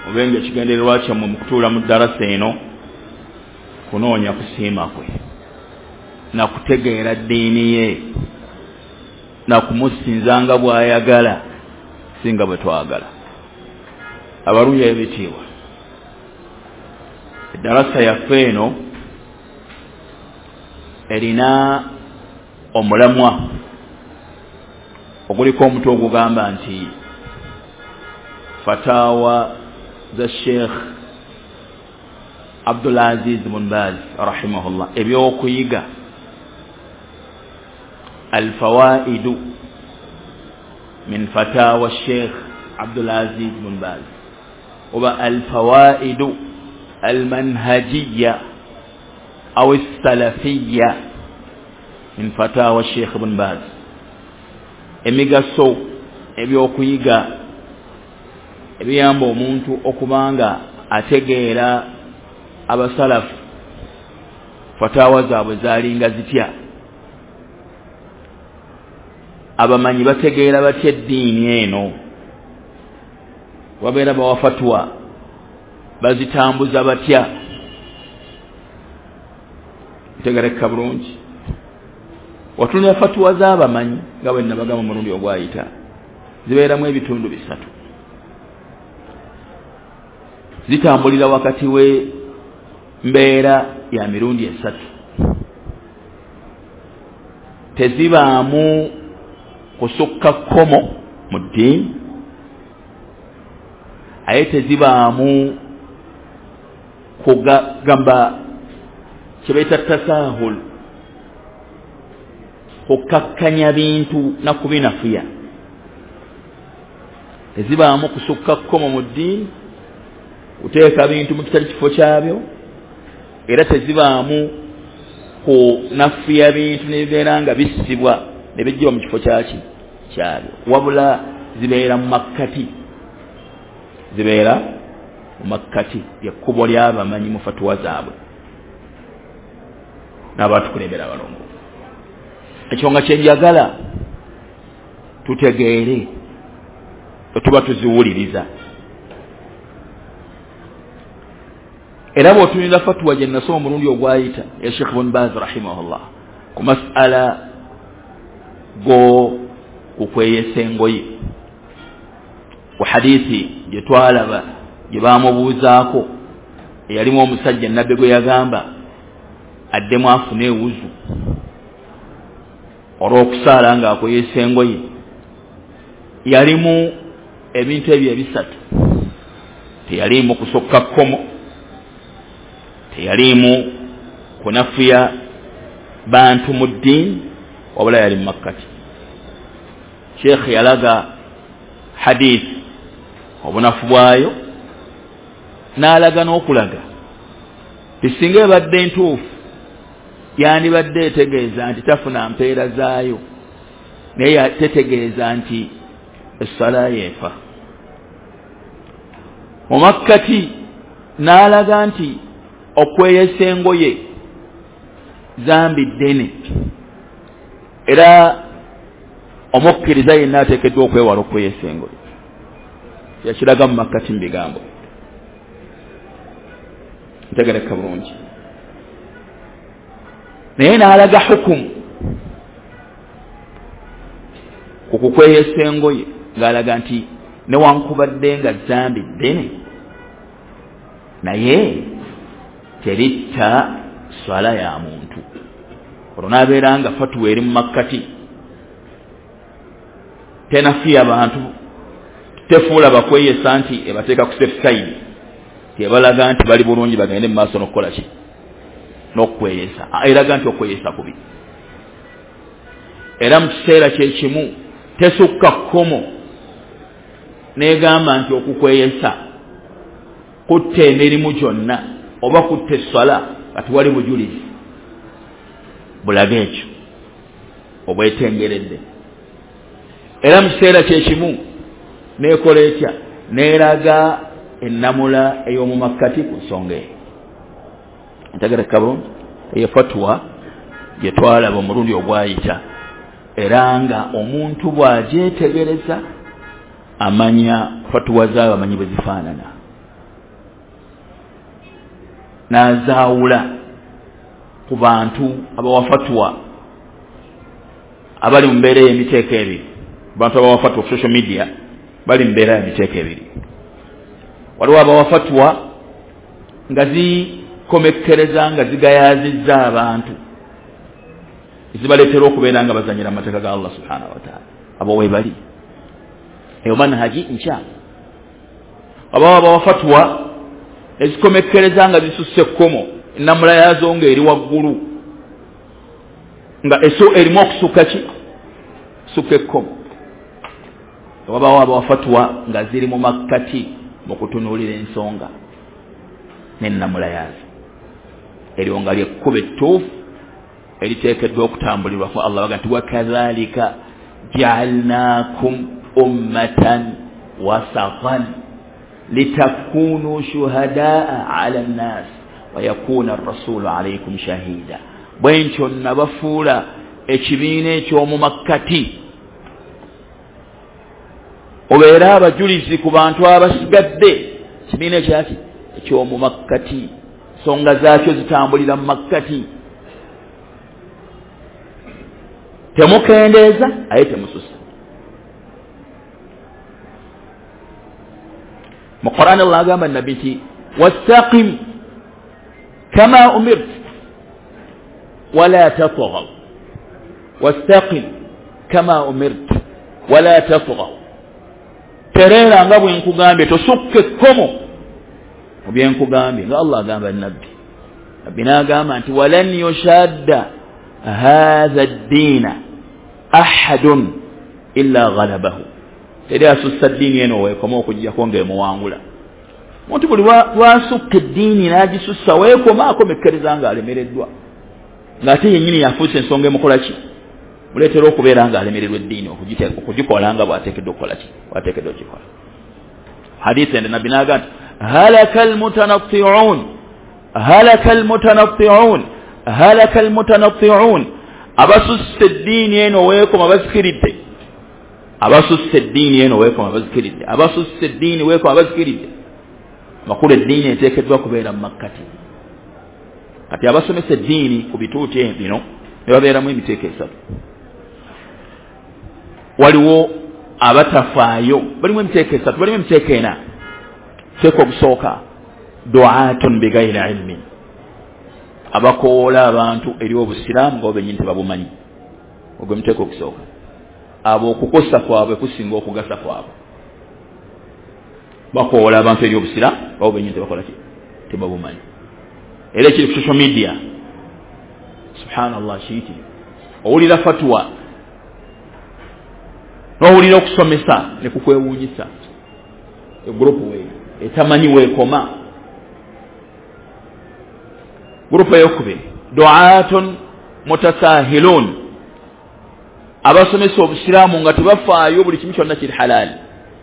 obenga ekigendererwa kyammwe mu kutuula mu darasa eno kunoonya kusiima kwe na kutegeera ddiini ye na kumusinzanga bw'ayagala singa bwe twagala. Abalungi ebitiibwa, eddarasa yaffe eno erina omulamwa oguliko omutwe ogugamba nti fatawa za Sheikh Abdul Aziz bin Baz rahimahullah, ebyokuyiga الفوائد من فتاوى الشيخ عبد العزيز بن باز والفوائد المنهجية أو السلفية من فتاوى الشيخ بن باز. emigaso ebyokuyiga ebiyamba omuntu okubanga ategeera abasalafu fatawa zaabwe zaalinga zitya, abamanyi bategeera batya eddiini eno, wabeera bawafatwa bazitambuza batya. Ntegereka bulungi watunira fatwa z'abamanyi nga bwe nabagamba mulundi ogwayita zibeeramu ebitundu bisatu. Zitambulira wakati we mbeera ya mirundi esatu, tezibaamu kusukka komo mu ddiini, aye tezibaamu kugamba kyebayita tasahul, kukakkanya bintu na kubinafuya. Tezibaamu kusukka komo mu ddiini, kuteeka bintu mu kitali kifo kyabyo, era tezibaamu kunafuya bintu nebibeera nga bissibwa ne bijjibwa mu kifo kyabyo, wabula zibeera mu makkati, zibeera mu makkati lyekkubo ly'abamanyi mu fatuwa zaabwe n'abatukulembera abalongo. Ekyo nga kyenjagala tutegeere tuba tuziwuliriza. Era bw'otunira fatuwa gye nasoma omulundi ogwayita ya Sheikh Ibn Baz rahimahullah ku mas'ala go kukweyesa engoye, ku hadithi gye twalaba gye baamubuuzaako eyalimu omusajja nabbe gwe yagamba addemu afune ewuzu olw'okusaala nga akweyesa engoye, yalimu ebintu ebyo ebisatu. Teyalimu kusokka kkomo, teyalimu kunafuya bantu mu ddiini, wabula yali mu makkati. Sheikh yalaga hadith obunafu bwayo, n'alaga n'okulaga tisinga ebadde entuufu yandibadde etegeeza nti tafuna mpeera zaayo, naye tetegeeza nti essala yeefa. Mu makkati n'alaga nti okweyesa engoye zambi ddene, era omukkiriza yenna ateekeddwa okwewala okweyesa engoye. Yakiraga mu makkati mu bigambo. Ntegereka bulungi. Naye n'alaga hukumu ku kukweyesa engoye ng'alaga nti newankubadde nga zambi ddene naye teritta swala ya muntu. Olwo n'abeera nga fatuwa eri mu makkati, tenafiya abantu, tefuula bakweyesa nti ebateeka ku safe side, tebalaga nti bali bulungi bagende mu maaso n'okukola ki n'okweyesa. Eraga nti okweyesa kubi. Era mu kiseera kyekimu tesukka kkomo n'egamba nti okukweyesa kutta emirimu gyonna oba kutta essala kati wali bujulizi bulaga ekyo obwetengeredde. Era mu kiseera kyekimu n'ekola etya, n'eraga ennamula ey'omu makkati ku nsonga eyo. Ntegereka bulungi. Eyo fatuwa gye twalaba omulundi ogwayita, era nga omuntu bw'agyetegereza amanya fatuwa z'abamanyi bwe zifaanana. n'azaawula ku bantu abawafatwa abali mu mbeera y'emiteeko ebiri. Abantu abawafatwa ku social media bali mu mbeera y'emiteeko ebiri. Waliwo abawafatwa nga zikomekkereza nga zigayaazizza abantu ezibaleetera okubeera nga bazanyira amateeka ga Allah subhanahu wa ta'ala. Abo we bali eyo manhaji nkyamu. Abawo abawafatwa ezikomekkereza nga zisusse ekkomo ennamula yaazo nga eri waggulu nga erimu okusukka ki sukka ekkomo. Wabawo abawafatwa nga ziri mu makkati mu kutunuulira ensonga n'ennamula yaazo. Eryo nga lyekkuba ettuufu eriteekeddwa okutambulirwa ku Allah baga nti wakadhalika ja'alnakum ummatan wasatan litakunu shuhadaa 'ala an-nas wa yakuna ar-rasulu 'alaykum shahida. Bwentyo nabafuula ekibiina eky'omu makkati obeera abajulizi ku bantu abasigadde. Kibiina ekyaki eky'omu makkati, ensonga zaakyo zitambulira mu makkati. Temukendeeza aye temususa. Mu Qur'an Allah agamba nabbi nti wastaqim kama umirt wala tatghaw. Wastaqim kama umirt wala tatghaw. Tereera nga bwe nkugambye, tosukka ekkomo mu bye nkugambye nga Allah agamba nabbi. Nabbi n'agamba nti walan yushadda hadha ad-diina ahadun illa ghalabahu. Teri asussa ddiini eno weekoma okuggyako ng'emuwangula. Omuntu buli lwasukka eddiini n'agisussa weekoma akomekkereza ng'alemereddwa, ng'ate yennyini yafuuse ensonga emukola ki muleetera okubeera ng'alemererwa eddiini okugikola nga bw'ateekeddwa okukola ki bw'ateekeddwa okugikola. Hadiisi ende nabbi n'agamba nti halaka almutanatti'un halaka almutanatti'un halaka almutanatti'un. Abasusse eddiini eno weekoma bazikiridde. Abasusse eddiini eno weekoma bazikiridde. Abasusse eddiini weekoma bazikiridde. Makulu eddiini eteekeddwa kubeera mu makkati. Kati abasomesa eddiini ku bituuti bino ne babeeramu emiteeko esatu. Waliwo abatafaayo balimu emiteeko esatu, balimu emiteeko ena. Teeko ogusooka du'atun bigayri ilmin. Abakoola abantu eri obusiraamu nga benyini tebabumanyi. Ogwo muteeko ogusooka. Abo okukosa kwabwe kusinga okugasa kwabwe. Bakoola abantu eri obusiraamu nga benyini tebakola ki tebabumanyi. Era ekiri ku social media subhanallah kiiti owulira fatwa n'owulira okusomesa ne kukwewuunyisa egurupu we etamanyi weekoma. Gurupu eyokubiri du'atun mutasahilun. Abasomesa obusiraamu nga tebafaayo buli kimu kyonna kiri halaali.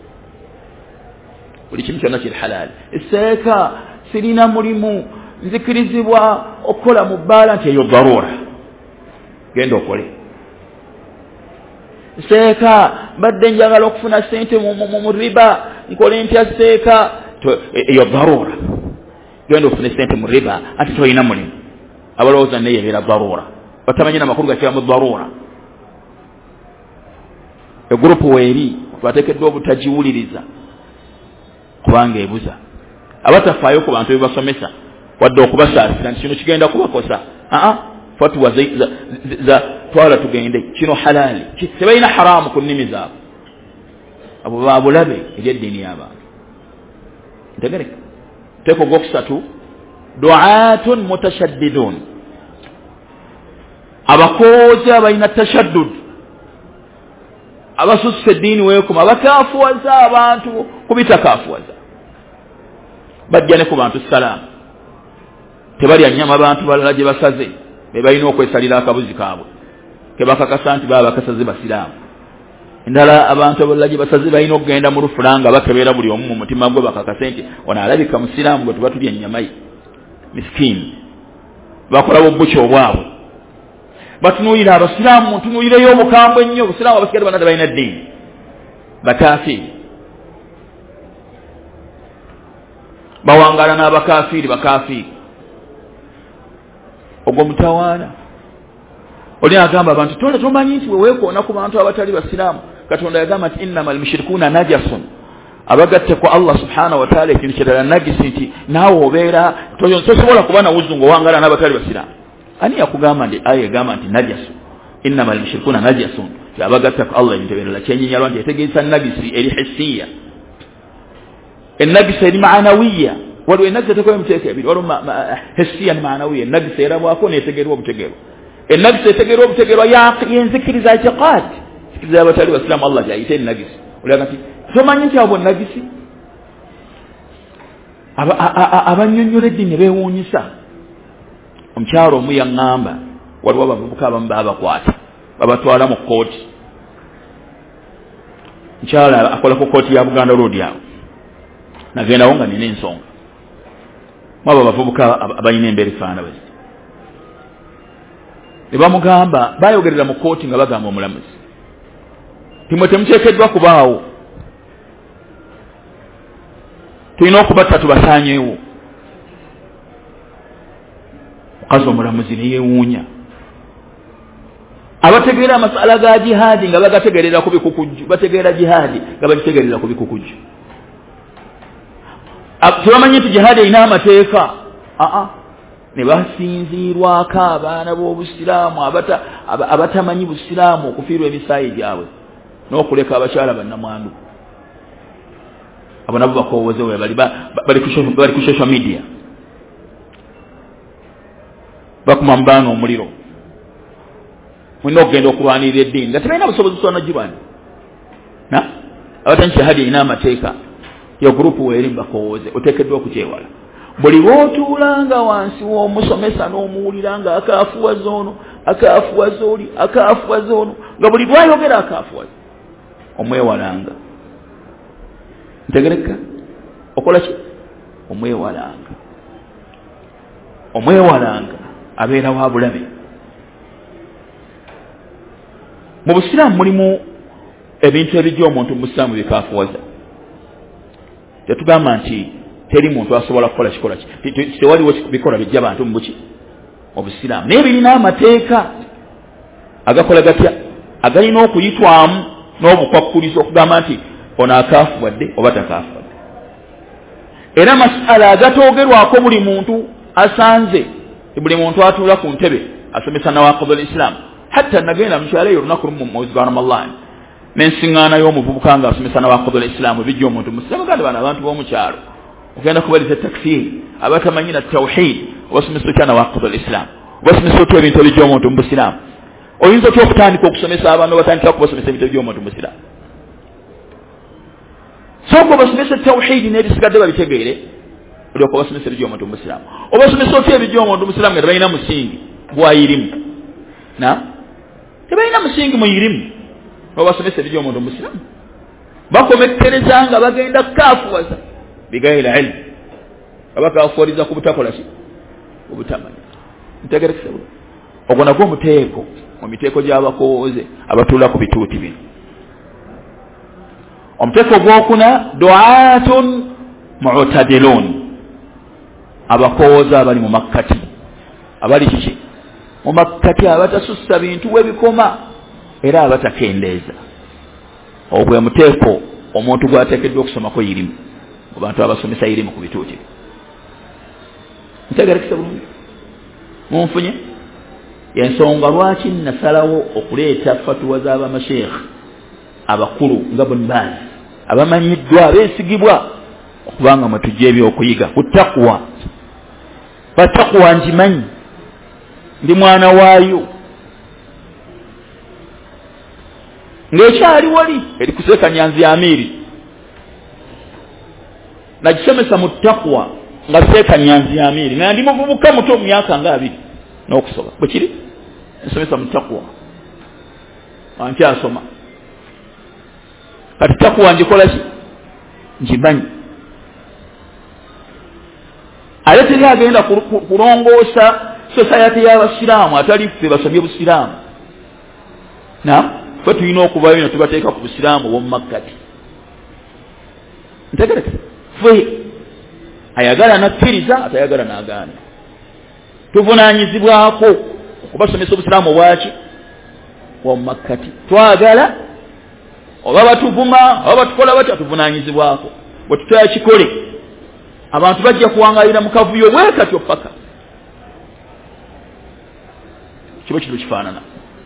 Buli kimu kyonna kiri halaali. Esseeka sirina mulimu nzikirizibwa okukola mu bbaala nti eyo darura. Genda okole. Esseeka mbadde njagala okufuna ssente mu riba nkole ntya sseeka eyo darura. Genda ofune ssente mu riba ate toyina mulimu. Abalowooza naye ebeera darura. Batamanyi n'amakulu gakiba mu darura. Egurupu weeri bateekeddwa obutagiwuliriza kubanga ebuza. Abatafaayo ku bantu bebasomesa wadde okubasaasira nti kino kigenda kubakosa. Fatwa za twala tugende kino halaali. Tebalina haramu ku nnimi zaabwe. Abo babulabe ery'eddiini y'abantu. Ntegereka. Teeko gwokusatu du'atun mutashaddidun. Abakoozi abalina tashaddud. Abasusse eddiini weekoma bakaafuwaza abantu kubitakaafuwaza. Bajja ne ku bantu salaamu. Tebalya nnyama abantu balala gye basaze be balina okwesalira akabuzi kaabwe ke bakakasa nti baba bakasaze basiraamu. Endala abantu abalala gye basaze balina okugenda mu lufula nga bakebeera buli omu mu mutima gwe bakakase nti ono alabika musiraamu gwe tuba tulya ennyama ye. Miskini bakola bobbuki obwabwe. Batunuulira abasiraamu ntunuulireyo obukambwe ennyo. Obusiraamu abasigadde banadde balina ddiini bakafiiri. Bawangaala n'abakafiiri bakafiiri. ngo mutawaana oli agamba abantu tonda tomanyi nti wewekoona ku bantu abatali basiraamu katonda yagamba nti innamal mushrikuuna najasun abagatte ku Allah subhanahu wa ta'ala ekintu kirala najisi nti naawe obeera tosobola kuba na wuzu ng'owangala n'abatali basiraamu ani yakugamba nti aya egamba nti najasun innamal mushrikuuna najasun abagatte ku Allah ebintu ebirala kyenyinyalwa nti etegeeza najisi eri hissiya النجس eri maanawiya waliwo enagisa tekoye muteeka ebiri waliwo hissiya ni maanawiya enagisa erabwako netegerwa obutegerwa enagisa etegerwa obutegerwa yenzikiriza itiqad sikiriza abatali basiraamu Allah gyayita enagisa olaga nti tomanyi nti abo nagisi abannyonnyola eddiini ne beewuunyisa omukyalo omu yaŋŋamba waliwo abavubuka abamu baabakwata babatwala mu kooti mukyalo akola ku kooti ya Buganda Road awo nagendawo nga nina ensonga mwabo abavubuka abalina embeera efaana bwe ne bamugamba bayogerera mu kooti nga bagamba omulamuzi timwe temuteekeddwa kubaawo tulina okubatta tubasaanyeewo mukazi omulamuzi ne yeewuunya abategeera amasala ga jihaadi nga bagategerera ku bikukujju bategeera jihaadi nga bagitegerera ku bikukujju tebamanyi nti jihaadi erina amateeka ne basinziirwako abaana b'obusiraamu abatamanyi busiraamu okufiirwa emisaayi gyabwe n'okuleka abakyala bannamwandu abo nabo bakoowozewe bali ku social media bakuma mubaana omuliro mulina okugenda okulwanirira eddiini nga tebalina busobozi sonagirwani abatanyi jihaadi erina amateeka yo gurupu weeri bakoowoze oteekeddwa okukyewala buli lw'otuulanga wansi w'omusomesa n'omuwulira nga akaafuwaza ono akaafuwaza oli akaafuwaza ono nga buli lwayogera akaafuwaza omwewalanga ntegereka okola ki omwewalanga abeera wa bulabe mu busiraamu mulimu ebintu ebijja omuntu mu busiraamu bikaafuwaza tetugamba nti teri muntu asobola kukola kikola tewaliwo bikola bijja abantu mu buki obusiraamu naye birina amateeka agakola gatya agalina okuyitwamu n'obukwakkulizo okugamba nti ono akaafuwadde oba takaafuwadde era masala agatoogerwako buli muntu asanze buli muntu atuula ku ntebe asomesa nawaqidul islam hatta nagenda mukyalo eyo olunaku lumu mu mwezi gwa Ramadhan n'ensiŋŋaana y'omuvubuka nga asomesa nawaqidul islam bijja omuntu musiraamu gandi bano abantu b'omukyalo ogenda kubaliza takfiri abatamanyi na tawhid obasomesa otya nawaqidul islam obasomesa otya ebintu ebijja omuntu mu busiraamu oyinza otya okutandika okusomesa abantu batandika kubasomesa ebintu ebijja omuntu mu busiraamu sooka obasomesa tawhid n'ebisigadde babitegeere olyoka obasomesa ebijja omuntu mu busiraamu obasomesa otya ebijja omuntu mu busiraamu nga tebalina musingi gwayirimu tebalina musingi muyirimu obasomesa ebijja omuntu mu busiraamu bakomekkereza nga bagenda kaafuwaza bigayira ilmu abakafuwaliza ku butakola ki obutamanyi ntegerekese ogwo nagwo omuteeko mu miteeko gy'abakoowoze abatuula ku bituuti bino omuteeko ogwokuna du'atun mu'tadilun abakoowoze abali mu makkati abali kiki mu makkati abatasussa bintu webikoma era abatakendeeza ogwe muteeko omuntu gwateekeddwa okusomako irimu mu bantu abasomesa irimu ku bituuti ntegerekese bulungi munfunye yensonga lwaki nasalawo okuleeta fatuwa z'abamasheekh abakulu nga Ibn Baz abamanyiddwa abeesigibwa okubanga mwe tujja ebyokuyiga ku taqwa batakwa njimanyi ndi mwana waayo ng'ekyali wali eri kuseeka nyanzi ya Amiri nagisomesa mu taqwa nga seeka nyanzi ya Amiri nga ndi muvubuka muto mu myaka nga 2 n'okusoba bwe kiri nsomesa mu taqwa ankyasoma kati taqwa njikola ki njimanyi ate teri agenda kulongoosa society y'abasiraamu atali ffe basomye busiraamu ffe tulina okubayo ne tubateeka ku busiraamu obw'omu makkati ntegereke ffe ayagala nakkiriza atayagala n'agaana tuvunanyizibwako okubasomesa obusiraamu bwaki wamumakkati twagala oba batuvuma oba batukola batya tuvunanyizibwako bwe tutayakikole abantu bajja kuwangalira mu kavuyo bwekatyo paka kiba kintu kifaanana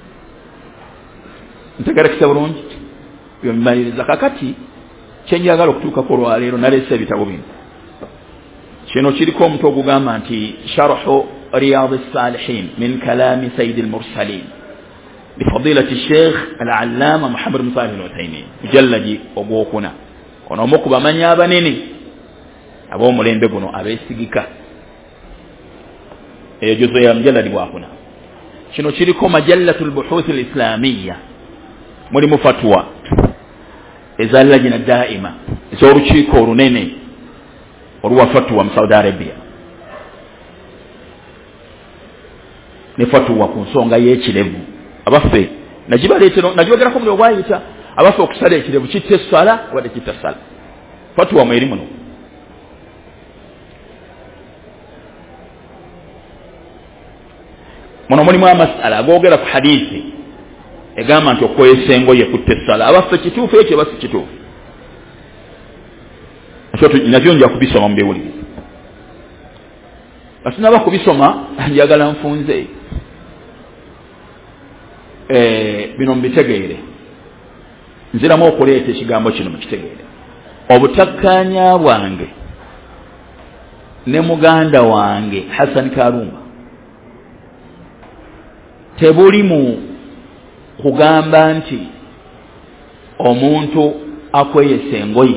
ntegerekesa bulungi byomaliriza kakati kyenjagala okutuukako olwaleero naleese ebitabo bino kino kiriko omutwe ogugamba nti sharhu riyadi salihin min kalami sayidi almursalin bifadilati الشيخ العلامة محمد بن صالح العثيمين mujalladi ogwokuna ono omu ku bamanyi abanene ab'omulembe guno abeesigika eyo juzo ya mujalladi gwakuna kino kiriko majallatu lbuhuthi alislamiya mulimu fatwa eza lajina daima ez'olukiiko olunene oluwa fatwa mu Saudi Arabia ne fatwa ku nsonga y'ekirevu abaffe nagibagerako buli obwayita abaffe okusala ekirevu kitta essala wadde kitta ssala fatwa mweri muno muno mulimu amasala agogera ku hadithi egamba nti okweyesa engoye kutta essala abaffe kituufu ekyo basi kituufu nabyo nja kubisoma mu biwuliriza basinaba kubisoma njagala nfunze bino mbitegeere nziramu okuleeta ekigambo kino mukitegeere obutakkaanya bwange ne muganda wange Hassan Karumba tebuli mu kugamba nti omuntu akweyesa engoye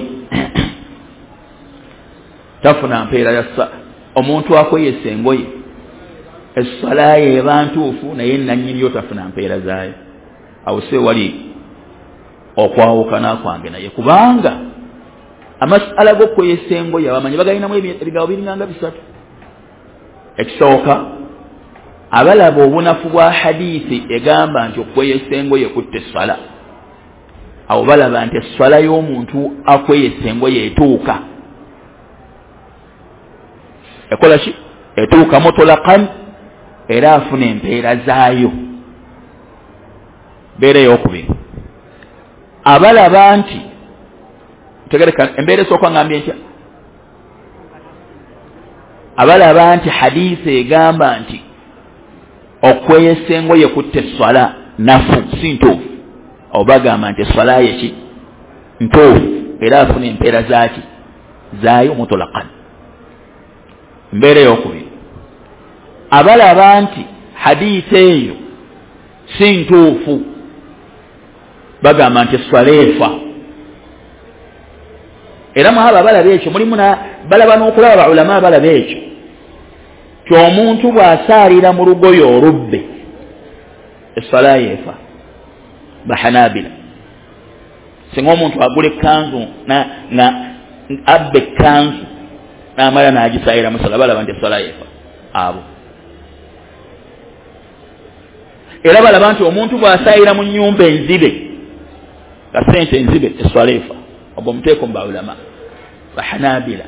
tafuna mpeera ya omuntu akweyesa engoye essala ye eba ntuufu naye nannyini yo tafuna mpeera zaayo awo se wali okwawukana kwange naye kubanga amasala g'okweyesa engoye abamanyi bagalinamu ebigabo biringanga bisatu ekisooka abalaba obunafu bwa hadithi egamba nti okweyesa engoye kutta essala awo balaba nti essala y'omuntu akweyesa engoye etuuka ekola ki etuuka mutulaqan era afuna empeera zaayo mbeera ey'okubiri abalaba nti tegereka embeera esooka ngambye ntya abalaba nti hadithi egamba nti okweyesa engoye kutta essala nafu si ntuufu awo bagamba nti essala yeki ntuufu era afuna empeera zaaki zaayo mutulaqan mbeera ey'okubiri abalaba nti hadithi eyo si ntuufu bagamba nti essala efa era mwaba balaba ekyo mulimu balaba n'okulaba baulama balaba ekyo ky'omuntu bw'asaalira mu lugoye olubbe essala yeefa bahanabila singa omuntu agula ekkanzu abba ekkanzu n'amala n'agisaalira mu ssala balaba nti essala yeefa abo era balaba nti omuntu bw'asaalira mu nnyumba enzibe nga sente enzibe essala efa obwo omuteeko mu baulama bahanabila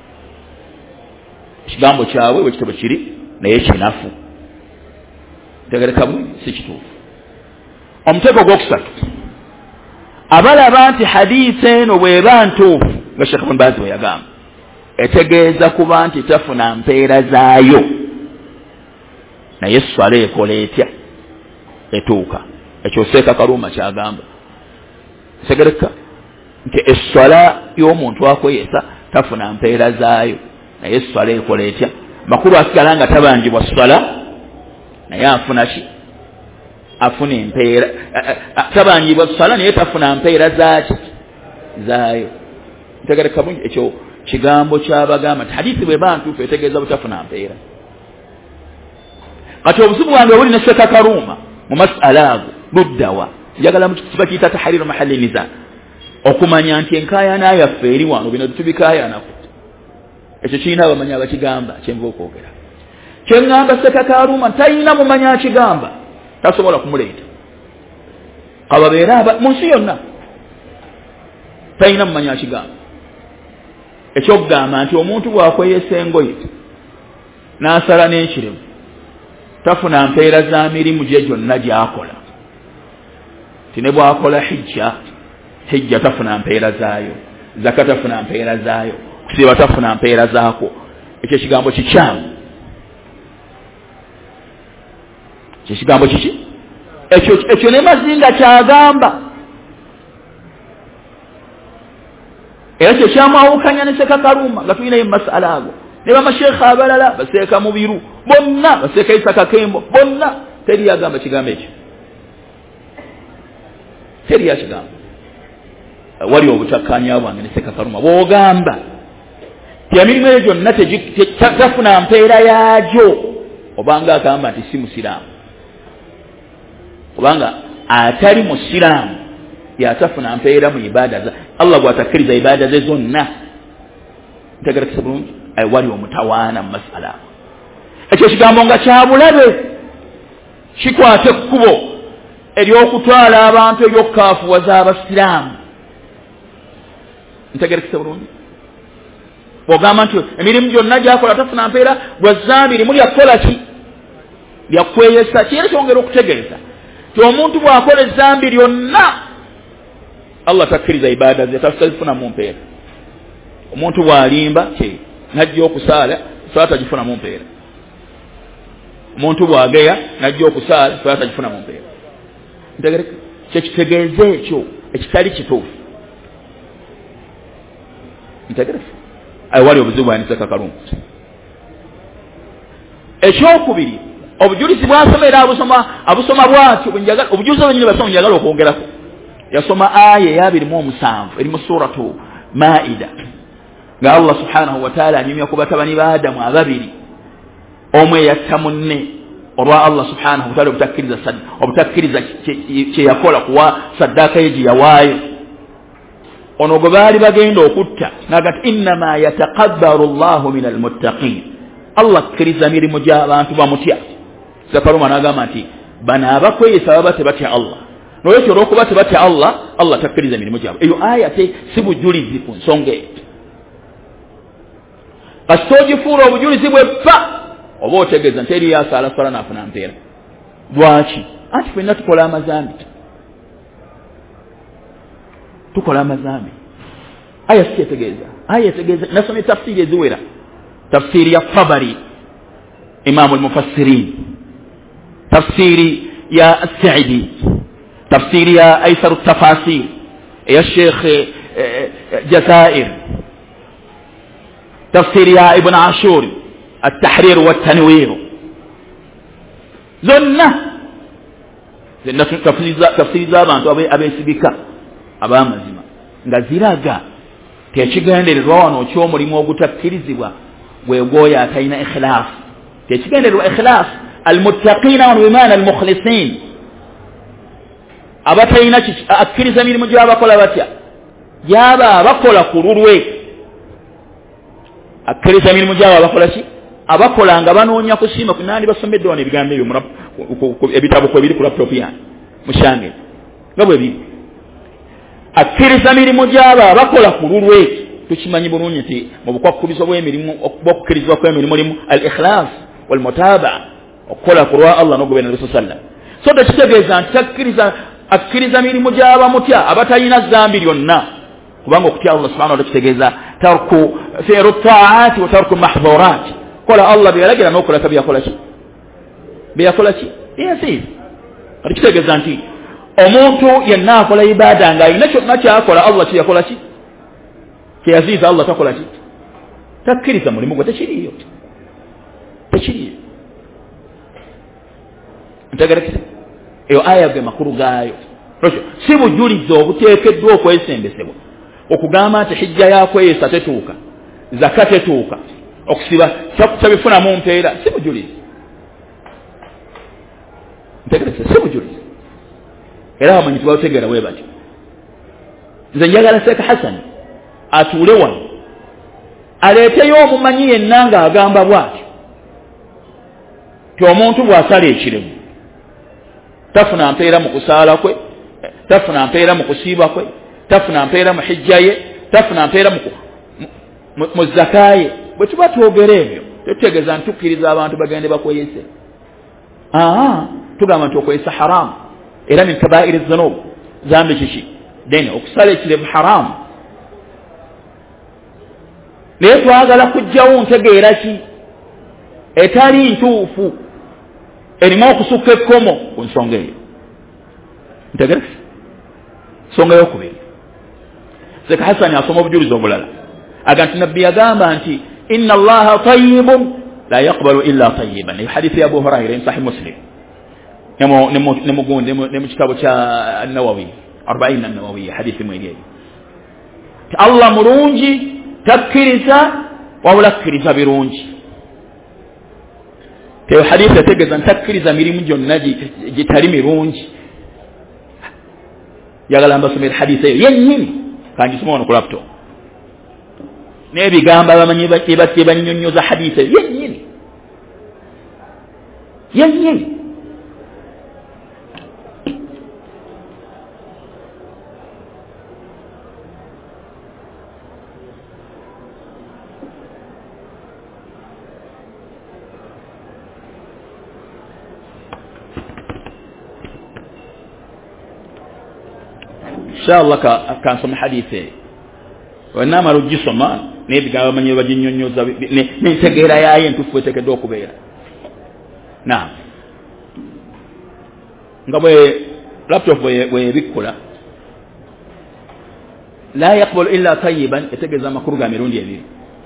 ekigambo kyabwe bwe kitabo kiri naye kinafu tegereka bulungi si kituufu omuteeko gwokusatu abalaba nti hadiisi eno bw'eba ntuufu nga Sheikh Ibn Baz bwe yagamba etegeeza kuba nti tafuna mpeera zaayo naye essala ekola etya etuuka ekyo Seeka Karuma kyagamba tegereka nti essala y'omuntu akweyesa tafuna mpeera zaayo naye essala ekola etya makulu asigala nga tabanjibwa ssala naye afuna ki afuna empeera tabanjibwa ssala naye tafuna mpeera zaaki zaayo ntegereka bungi ekyo kigambo kyabagamba nti hadithi bweba ntuufu etegeeza butafuna mpeera kati obuzibu bwange buli ne Seeka Karuma mu masala ago luddawa njagala kiba kiyita tahriru mahalli niza okumanya nti enkaayana yaffe eri wano bino tubikaayanako ekyo kirina abamanyi abakigamba kyenva okwogera kyeŋŋamba Seeka Karuma talina mumanya akigamba tasobola kumuleeta kababeera mu nsi yonna talina mumanya akigamba ekyokugamba nti omuntu bw'akweyesa engoye n'asala n'ekirevu tafuna mpeera za mirimu gye gyonna gy'akola. Tine bw'akola hijja tafuna mpeera zaayo, zaka tafuna mpeera zaayo, kusiiba tafuna mpeera zaako. Ekyo ekigambo kikyamu. Ekigambo kiki? Ekyo ne Mazinga kyagamba. Era kyo kyamwawukanya ne Sekakaluma nga tulinayo masala ago. Ne bamasheekha abalala baseeka Mubiru bonna baseeka Isa Kakembo bonna teri yagamba kigambo ekyo. Teri yakigamba. Wali obutakkanya bwange ne Sekakaluma bw'ogamba emirimu egyo gyonna tafuna mpeera yaagyo obanga agamba nti si musiraamu. Kubanga atali musiraamu yatafuna mpeera mu ibaada za Allah gwatakkiriza ibaada ze zonna. Ntegerekese bulungi wali omutawaana mu masala. Ekyo kigambo nga kyabulabe kikwate ekkubo ery'okutwala abantu ery'okukaafuwaza abasiraamu. Ntegerekese bulungi bw'ogamba nti emirimu gyonna gy'akola tafuna mpeera gwa zambiri muli yakola ki? Yakweyesa. Ki era kyongera okutegeeza ti omuntu bw'akola ezambi lyonna Allah takkiriza ibaada ze tazifuna mu mpeera. Omuntu bw'alimba najja okusaala saala tagifuna mu mpeera. Omuntu bw'ageya najja okusaala saala tagifuna mu mpeera. Ntegereka kyekitegeeza ekyo ekitali kituufu. Ntegereka wali obuzibu bwa Sekakaluma. Ekyokubiri obujulizi bwasomera abusoma bwatyo obujulizi bwenyini basoma njagala okwongerako. Yasoma aya ya 27 eri mu suratu Maida nga Allah subhanahu wa ta'ala anyumya ku batabani ba Adamu ababiri omwe yatta munne olwa Allah subhanahu wa ta'ala obutakkiriza kye yakola kuwa saddaaka ye gye yawaayo. Ono gwe baali bagenda okutta nagati innama yataqabbalu Allahu minal muttaqin. Allah akkiriza mirimu gy'abantu bamutya. Sekakaluma n'agamba nti bano abakweyisa baba tebatya Allah. N'olwekyo olw'okuba tebatya Allah, Allah takkiriza mirimu gyabwe. Eyo aya si bujulizi ku nsonga eyo. Kasita ogifuula obujulizi bweppa oba otegeeza nti eri yasaala n'afuna mpeera. Lwaki? Anti ffenna tukola amazambi. Tukola amazambi. Aya si etegeeza. Aya etegeeza nasomye tafsiri eziwera. Tafsiri ya Tabari Imam al-Mufassirin. Tafsiri ya As-Sa'idi. Tafsiri ya Aisar al-Tafasir ya Sheikh Jazair. Tafsiri ya Ibn Ashur التحرير والتنوير. zonna tafsiri z'abantu abeesigika ab'amazima nga ziraga tekigendererwa wano ky'omulimu ogutakkirizibwa bwegwoyo atalina ikhilaaf. Tekigendererwa ikhilaaf. almuttaqiina walwimaana almukhlisiin abatalina akkiriza mirimu gy'abakola batya gyaba abakola ku lulwe. Akkiriza mirimu gyabo abakola ki? Abakola nga banoonya kusiima ku nandi basomedde wano ebigambo ebyo ebitabo kwe biri ku laptop yange mushange nga bwe biri. Akkiriza mirimu gyabo abakola ku lulwe tukimanyi bulungi nti mu bukwakkulizo bw'emirimu okukkirizibwa kw'emirimu limu al-ikhlaas wal-mutaabaa okukola ku lwa Allah n'ogoberera Nabi sallam. So tekitegeeza nti akkiriza mirimu gy'abamutya abatalina zambi lyonna kubanga okutya Allah subhanahu wa ta'ala kitegeeza tarku fi'lu ta'ati wa tarku mahdhurati. Kola Allah byalagira n'okola byakola ki? Byakola ki? Yes. Kati kitegeeza nti omuntu yenna akola ibaada nga alina kyonna kyakola Allah kyakola ki? Kyaziza Allah takola ki? Takkiriza mulimu gwe tekiriyo. Tekiriyo. Ntegerekese eyo aya ge makulu gaayo. Si bujulizi obuteekeddwa okwesembesebwa okugamba nti hijja yakweyisa tetuuka, zaka tetuuka, okusiba tabifuna mu mpeera. Si bujulizi. Ntegerekese si bujulizi. Era abamanyi tebawutegeera bwe batyo. Nze njagala Sheikh Hassan atuule wano aleeteyo omumanyi yenna ng'agamba bw'atyo ti omuntu bw'asala ekiremu tafuna mpeera mu kusaala kwe, tafuna mpeera mu kusiiba kwe, tafuna mpeera mu hijja ye, tafuna mpeera mu zaka ye. Bwe tuba twogera ebyo tetutegeeza nti tukkiriza abantu bagende bakweyese. tugamba nti okozesa haramu era min kabairi dhunub zambi kiki then okusala ekirevu haramu naye twagala kujjawo ntegeera ki etali ntuufu erimu okusukka ekkomo ku nsonga eyo ntegereka nsonga yokubiri Sheikh Hassan asoma obujulizi obulala aga nti nabbi yagamba nti inna allaha tayyibun la yaqbalu illa tayyiban hadithi ya Abu Hurairah in sahih Muslim nemu kitabu cha an-Nawawi 40 an-Nawawi hadithi mweliye Allah mulungi takkiriza wabula kkiriza birungi te hadithi yategeza ntakkiriza mirimu gyonna gitali mirungi yagala mbasomera hadithi eyo yennyini kangisoma wano ku laptop n'ebigamba abamanyi banyonnyoza hadithi eyo yennyini inshallah kansoma hadithi wanama rujisoma nebigaba manyi bajinyonyoza n'entegeera yayo entuufu eteekeddwa okubeera naam nga bwe laptop bwebikkola la yaqbalu illa tayyiban etegeeza amakulu ga mirundi ebiri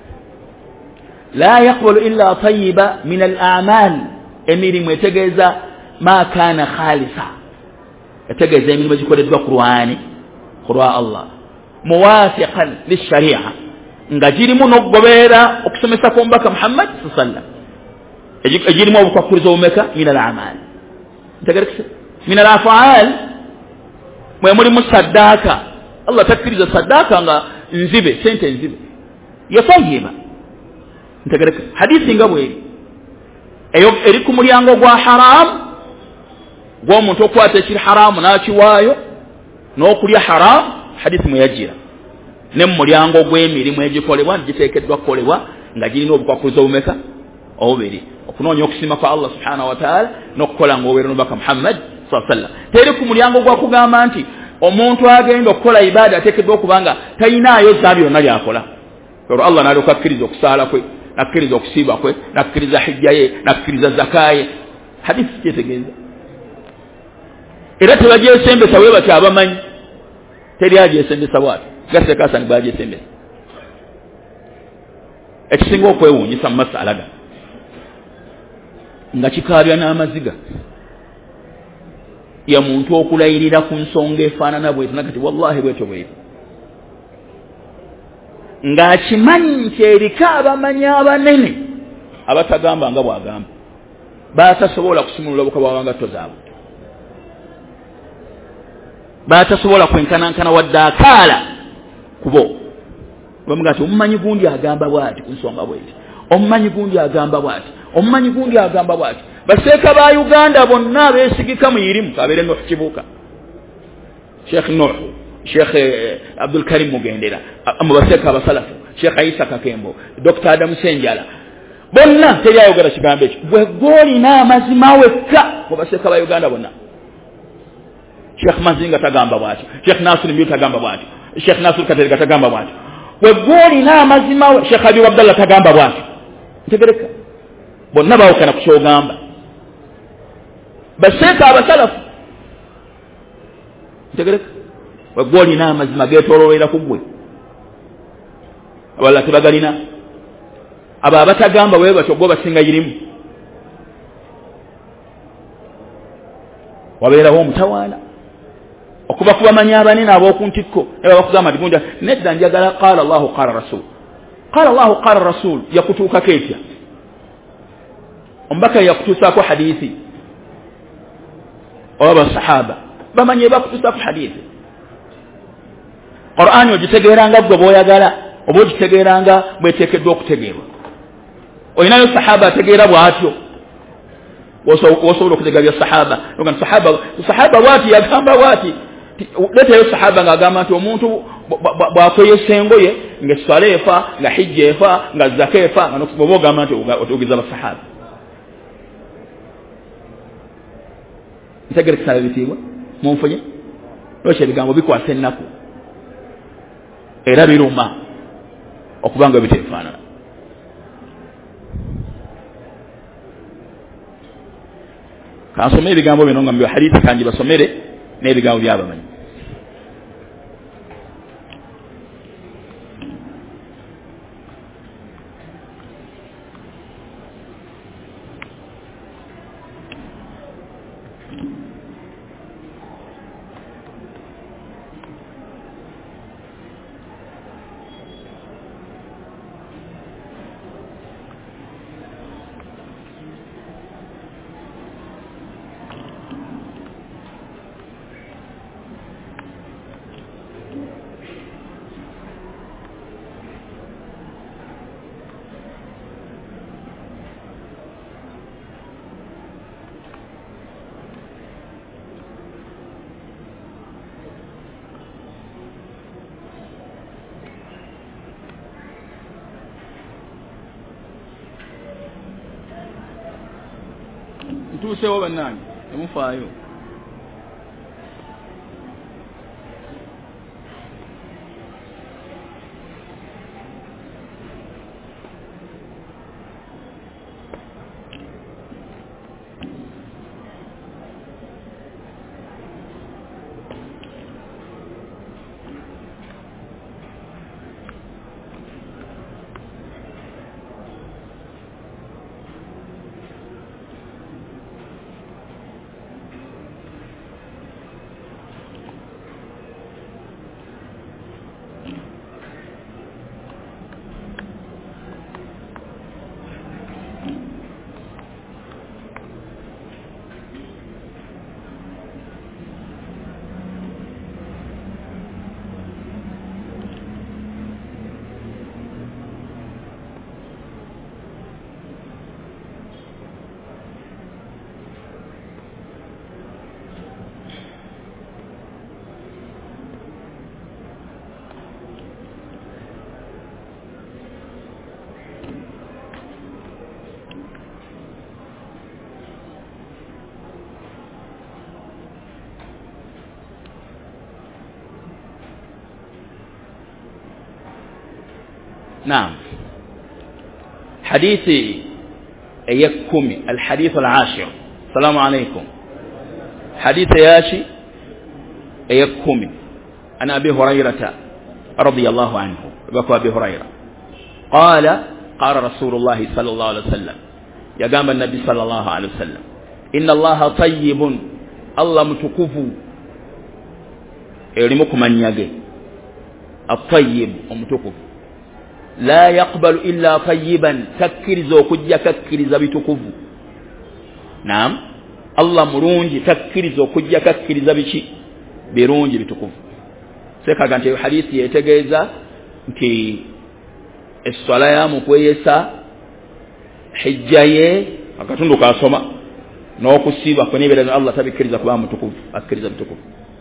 la yaqbalu illa tayyiba min al-a'mal emirimu etegeeza ma kana khalisa etegeeza emirimu egikoleddwa kurwa Allah muwafiqan lisharia nga girimu n'okugoberera okusomesa kw'omubaka Muhammad sallam egirimu obukwakkulizo obumeka min al-a'mal ntegerekese min al-af'al mwe mulimu saddaaka Allah takkiriza saddaaka nga nzibe sente nzibe yatayiba ntegereke hadithi nga bweri eyo eri ku mulyango gwa haram gw'omuntu okwata ekiri haramu n'akiwaayo n'okulya haramu hadithi mwe yagira ne mu mulyango gw'emirimu egikolebwa giteekeddwa kukolebwa nga girina obukwakkulizo obumeka obubiri okunoonya okusiima kwa Allah subhanahu wa ta'ala n'okukola ng'obeera n'omubaka Muhammad sallallahu alaihi wasallam teri ku mulyango gwa kugamba nti omuntu agenda okukola ibada ateekeddwa okubanga tayinaayo zaabi yonna lyakola olwo Allah n'alyoka akkiriza okusaala kwe nakkiriza okusiiba kwe nakkiriza hijja ye nakkiriza zaka ye hadithi kyetegeeza era tebagyesembesa bwe batyo abamanyi teri agyesembesa bwatyo gasekasani bagyesembesa ekisinga okwewuunyisa mu masala ga nga kikaabya n'amaziga ya muntu okulayirira ku nsonga efaanana bwetyo nakati wallahi bwetyo bwetyo ng'akimanyi nti eriko abamanyi abanene abatagamba nga bw'agamba batasobola kusimulula bukaba bwangatto zaabwe batasobola kwenkanankana wadde akaala kubo bamuga nti omumanyi gundi agamba bw'ati ku nsonga bweti omumanyi gundi agamba bw'ati omumanyi gundi agamba bw'ati baseeka ba Uganda bonna beesigika mu irimu kabeere Nuh Kibuuka Sheikh Nuh Sheikh Abdul Karim Mugendera mu baseeka abasalafu Sheikh Isa Kakembo Dr. Adam Senjala bonna teri ayogera kigambo ekyo bwe goli n'amazima wekka mu baseeka ba Uganda bonna Sheikh Mazinga tagamba bw'atyo Sheikh Nasir Mbiu tagamba bw'atyo Sheikh Nasir Katerega tagamba bw'atyo bwe goli n'amazima Sheikh Habib Abdallah tagamba bw'atyo ntegereka bonna baawukana ku kyogamba baseeka abasalafu ntegereka wegwe olina amazima geetooloolera ku ggwe abalala tebagalina abo abatagamba bwe batyo gwe basinga irimu wabeerawo omutawaana okuba kubamanya abanene ab'oku ntikko ne babakugamba nti gunda nedda njagala qaala Allahu qaala rasul qaala Allahu qaala rasul yakutuukako etya omubaka yakutuusaako hadithi oba sahaba bamanye bakutuusaako hadithi Qur'ani ogitegeeranga gwe bw'oyagala oba ogitegeeranga bweteekeddwa okutegeerwa olinayo sahaba ategeera bw'atyo wosobola okutegeera bya sahaba sahaba bw'ati yagamba bw'ati leetayo sahaba ng'agamba nti omuntu bw'akweyesa engoye ng'essala efa nga hijja efa nga zaka efa nga bw'oba ogamba nti ogeza basahaba tegere kusaba bitibwa munfunye lwaki ebigambo bikwasa ennaku era biruma okubanga bitefaanana. Kansome ebigambo bino nga mbyo hadithi kanji basomere n'ebigambo byabamanyi. Ntuusewo bannange temufaayo. نعم. حديثي يكمي الحديث العاشر. السلام عليكم. حديث ياشي يكمي عن أبي هريرة رضي الله عنه. بكى أبي هريرة قال قال رسول الله صلى الله عليه وسلم يقام النبي صلى الله عليه وسلم إن الله طيب الله متكفو يرمكم من يجي الطيب ومتكفو لا يقبل إلا طيبا تكرزو كجا ككرزا بتكفو. نعم الله مرونجي تكرزو كجا ككرزا بشي برونجي بتكفو. سيكا كانت الحديث يتجيزا كي الصلاة مكويسة حجاية akatundu kasoma n'okusiba kwenebera Allah tabikiriza kuba mutukuvu akiriza mutukuvu.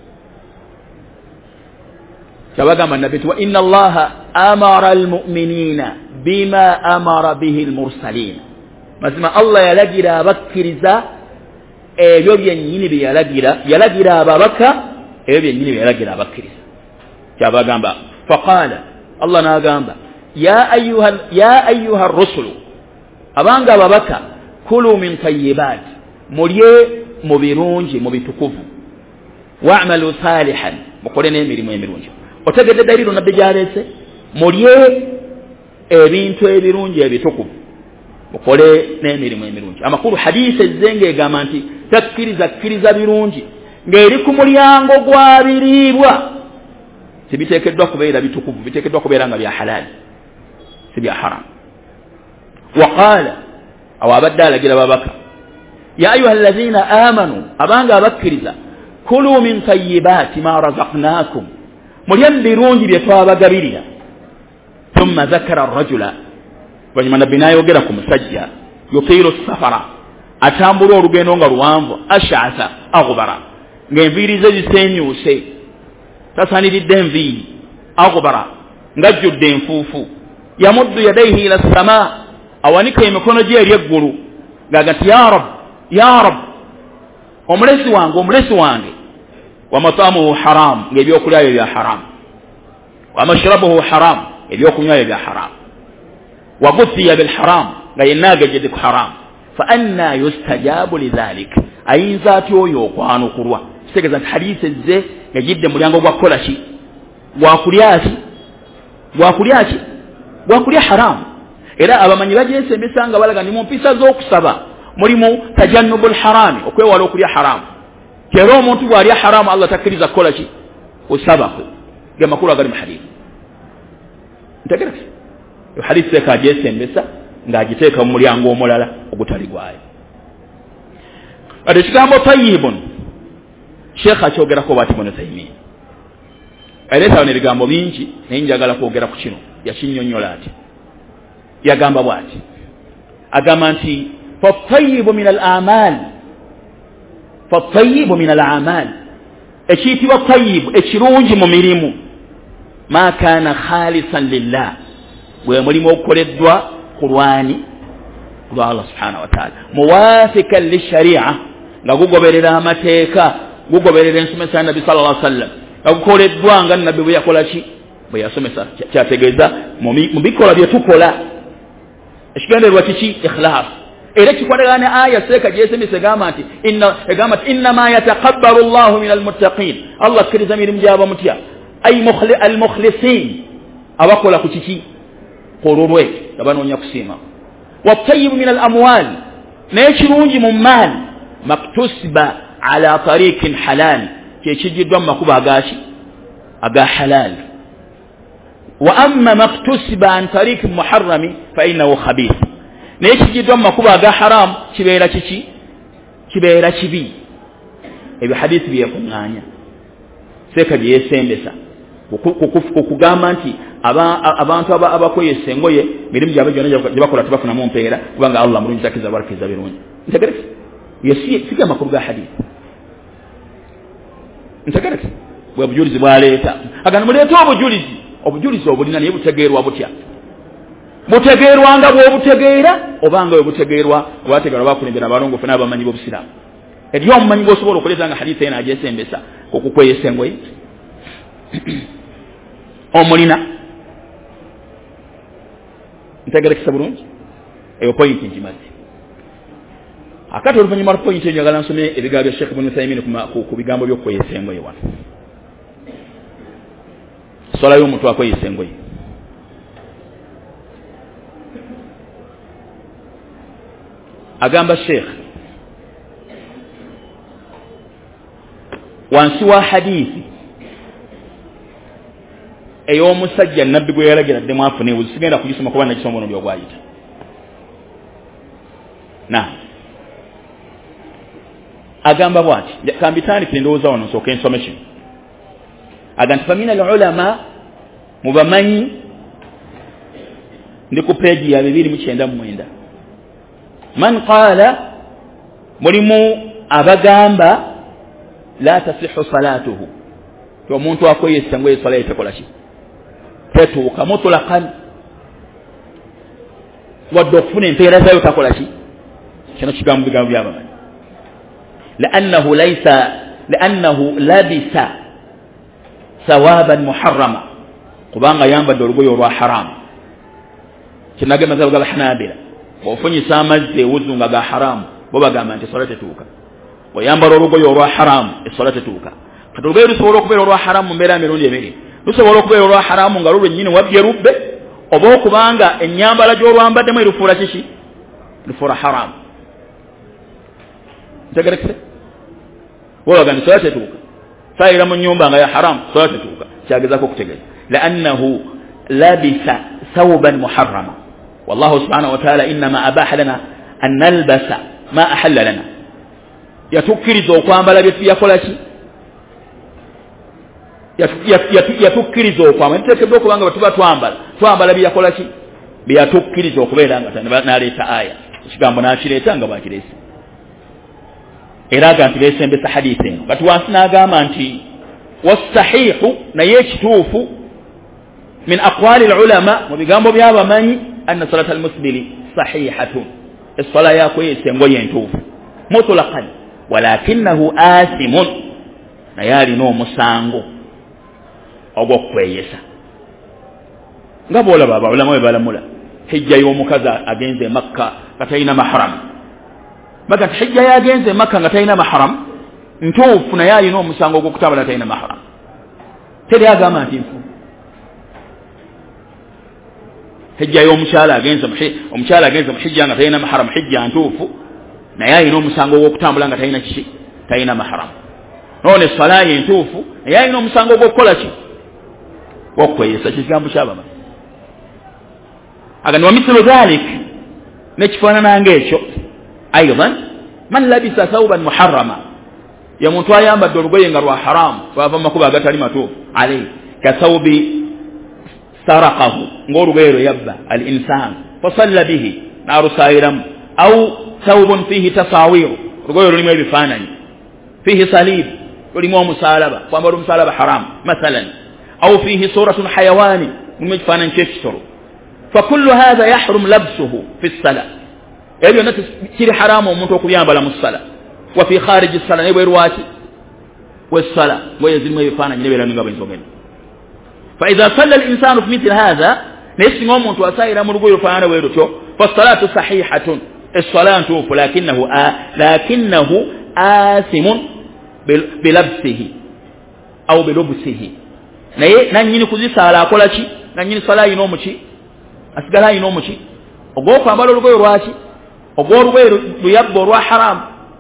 Kyabagamba nabbi wa inna Allaha amara almu'minina bima amara bihi almursalin. Mazima Allah yalagira abakiriza ebyo byennyini bye yalagira ababaka ebyo byennyini bye yalagira abakiriza. Kyabagamba faqala Allah n'agamba ya ayyuha ar-rusulu abanga ababaka kulu min tayyibat mulye mu birungi mu bitukuvu wa'malu salihan mukole n'emirimu emirungi. Otegedde dalilu nabbi gyalese mulye ebintu ebirungi ebitukuvu mukole n'emirimu emirungi. Amakulu hadisi ezenge egamba nti takkiriza birungi ng'eri ku mulyango gw'abiriibwa tibiteekeddwa kubeera bitukuvu, biteekeddwa kubeera nga bya halali si bya haram. Waqala awabadde alagira babaka ya ayuha alladhina amanu abanga abakkiriza kulu min tayyibati ma razaqnakum mulyan birungi bye twabagabirira. Thumma zakara ar-rajula wanyuma nabbi n'ayogera ku musajja yutiru safara atambula olugendo nga luwanvu ash'atha aghbara ng'enviiri ze zisenyuuse tasaaniridde enviiri aghbara ng'ajjudde enfuufu yamuddu yadayhi ila as-samaa awanika emikono gye eri eggulu ng'agati ya rab omulesi wange wa matamuhu haram ng'ebyokulya bye bya haram wa mashrabuhu haram ebyokunywa bye bya haram wa ghuthiya bil haram nga yenagejede ku haram fa anna yustajabu lidhalik ayinza atyo oyo okwanukulwa kitegeza nti hadisi ezze yajidde mulyango gwa kola ki gwakulya haram era abamanyi bagyesembesa nga balaga ni mu mpisa z'okusaba mulimu tajannubul harami okwewala okulya haramu kera omuntu bw'alya haramu Allah takkiriza kukola ki kusaba kwe ge makulu agali mu hadisi ntegereka hadisi teka agyesembesa ng'agiteeka mu mulyango omulala ogutali gwayo ate ekigambo tayyibun sheekh akyogerako bw'ati Ibn Taymiyyah aleetawo n'ebigambo bingi naye njagala kwogera ku kino yakinnyonnyola ati yagamba bw'ati agamba nti فالطيب من الأعمال ekiyitibwa الطيب ekirungi mu mirimu ما كان خالصا لله bwe mulimu okukoleddwa ku lwani lwa Allah subhanahu wa ta'ala muwafiqan lisharia nga gugoberera amateeka gugoberera ensomesa ya Nabi sallallahu alaihi wasallam nga gukoleddwa nga Nabi bwe yakola ki bwe yasomesa kyategeeza mu bikola bye tukola ekigendererwa kiki ikhlas era kikolagana aya seka jesemese gamba nti inna ma yataqabbalu Allahu minal muttaqin Allah kiriza mirimu gy'aba mutya ay al mukhlisin abakola ku kiki kololwe abanoonya kusiima wat-tayyib min al amwal n'ekirungi mu maal maktusiba ala tariqin halal kyekijiddwa mu makuba aga halal wa amma maktusiba an tariqin muharrami fa innahu khabith n'ekijiddwa mu makuba aga haram kibeera kiki kibeera kibi ebyo hadisi byekuŋŋaanya seeka byesembesa okugamba nti abantu abakweyesa engoye mirimu gyabwe gyonna gye bakola tebafunamu mpeera kubanga Allah mulungi takiza barakiza birungi ntegereke siga amakulu ga hadisi ntegereke bwe bujulizi bwaleeta agana muleeta obujulizi obulina naye butegeerwa butya butegeerwa nga bw'obutegeera obanga webutegeerwa bwategeerwa bakulembera abalongoofu n'abamanyi b'obusiraamu eri omumanyi bw'osobola okuleeta nga hadisi eno agyesembesa okukweyesa engoye omulina ntegerekesa bulungi eyo pointi nkimaze akati oluvannyuma lwa pointi eyo njagala nsome ebigambo bya Sheikh Ibn Uthaymeen ku bigambo by'okukweyesa engoye wano sola y'omuntu akweyesa engoye agamba Sheikh wansi wa hadithi ey'omusajja nabbi gwe yalagira ddemu afune ebuzi sigenda kugisoma kuba nakisoma ono byogwayita na agamba bwati kambitandikire ndowooza wano nsooka ensome kino aga nti famina alulama mu bamanyi ndi ku peegi ya 299 man qaala mulimu abagamba la tasihu salatuhu to omuntu akweyesa ngoye sala etekola ki tetuuka mutlaqan wadde okufuna empeera zayo takola ki kino kigambo bigambo by'abamanyi لأنه لبس ثوابا محرما kubanga yambadde olugoye olwa haramu kinagema mazabo g'abahanabila bw'ofunyisa amazzi ewuzunga ga haramu bo bagamba nti essala tetuuka bw'oyambala olugoye olwa haramu essala tetuuka kati olugoye lusobola okubeera olwa haramu mu mbeera emirundi ebiri lusobola okubeera olwa haramu nga lulwennyini wabbye lubbe oba okubanga ennyambala gy'olwambaddemu erufuula kiki lufuula haramu ntegerekese bolaga nti essala tetuuka sayira mu nnyumba nga ya haramu essala tetuuka kyagezako okutegeeza لأنه لبس ثوبا محرما والله سبحانه وتعالى إنما أباح لنا أن نلبس ما أحل لنا يتكرزوا kwambala byetu yakolaki yatukkiriza okwambala nteekebwa okubanga bwe tuba twambala byeyakolaki byeyatukkiriza okubeera nga n'aleeta aya ekigambo n'akireeta nga bwakireese era aga nti beesembesa hadiisi eno kati wansi n'agamba nti wasahihu naye ekituufu min aqwali alulama mu bigambo by'abamanyi anna salata almusbili sahihatun essala yakweyesa engoye entuufu mutlaqan walakinahu asimun naye alina omusango ogw'okweyesa nga bw'olaba abawulamu bwe balamula hijja y'omukazi agenze Makka nga talina mahram baga nti hijja yagenze Makka nga talina mahram ntuufu naye alina omusango ogw'okutambula talina mahram teri agamba nti nfu hijja y'omukyala agenze mu hijja nga talina mahram hijja ntuufu naye alina omusango ogw'okutambula nga talina kiki talina mahram none swala ye ntuufu naye alina omusango ogw'okukola ki okweyesa kigambo kyabama agani wa mithlu dhalik nekifaanana ng'ekyo aidan man labisa thawban muharrama ya muntu ayambadde olugoye nga lwa haramu bava makuba agatali matuufu alayhi ka thawbi saraqahu ng'olugoye lwe yabba al insan fasalla bihi n'alusayiramu au thawbun fihi tasawiru olugoye lulimu ebifaananyi fihi salib lulimu omusalaba kwambala omusalaba haramu mathalan au fihi suratun hayawani mulimu ekifaananyi ky'ekisolo فكل هذا يحرم لبسه في الصلاة ebyo nati kiri haramu omuntu okubyambala mu ssala wa fi kharij as-sala ne bwerwaki was-sala ngoye zirimu ebifaananyi nebeera nga bwenzogera fa idha salla al-insanu fi mithli hadha nesinga omuntu asayira mu lugoye lufaanana bwe lutyo fa-salatu sahihatun as-sala ntuufu lakinahu asimun bilabsihi aw bilubsihi naye nanyini kuzisala akola ki nanyini sala ayina omuki asigala ayina omuki ogw'okwambala olugoye lwaki ogw'olugoye luyabba olwa haramu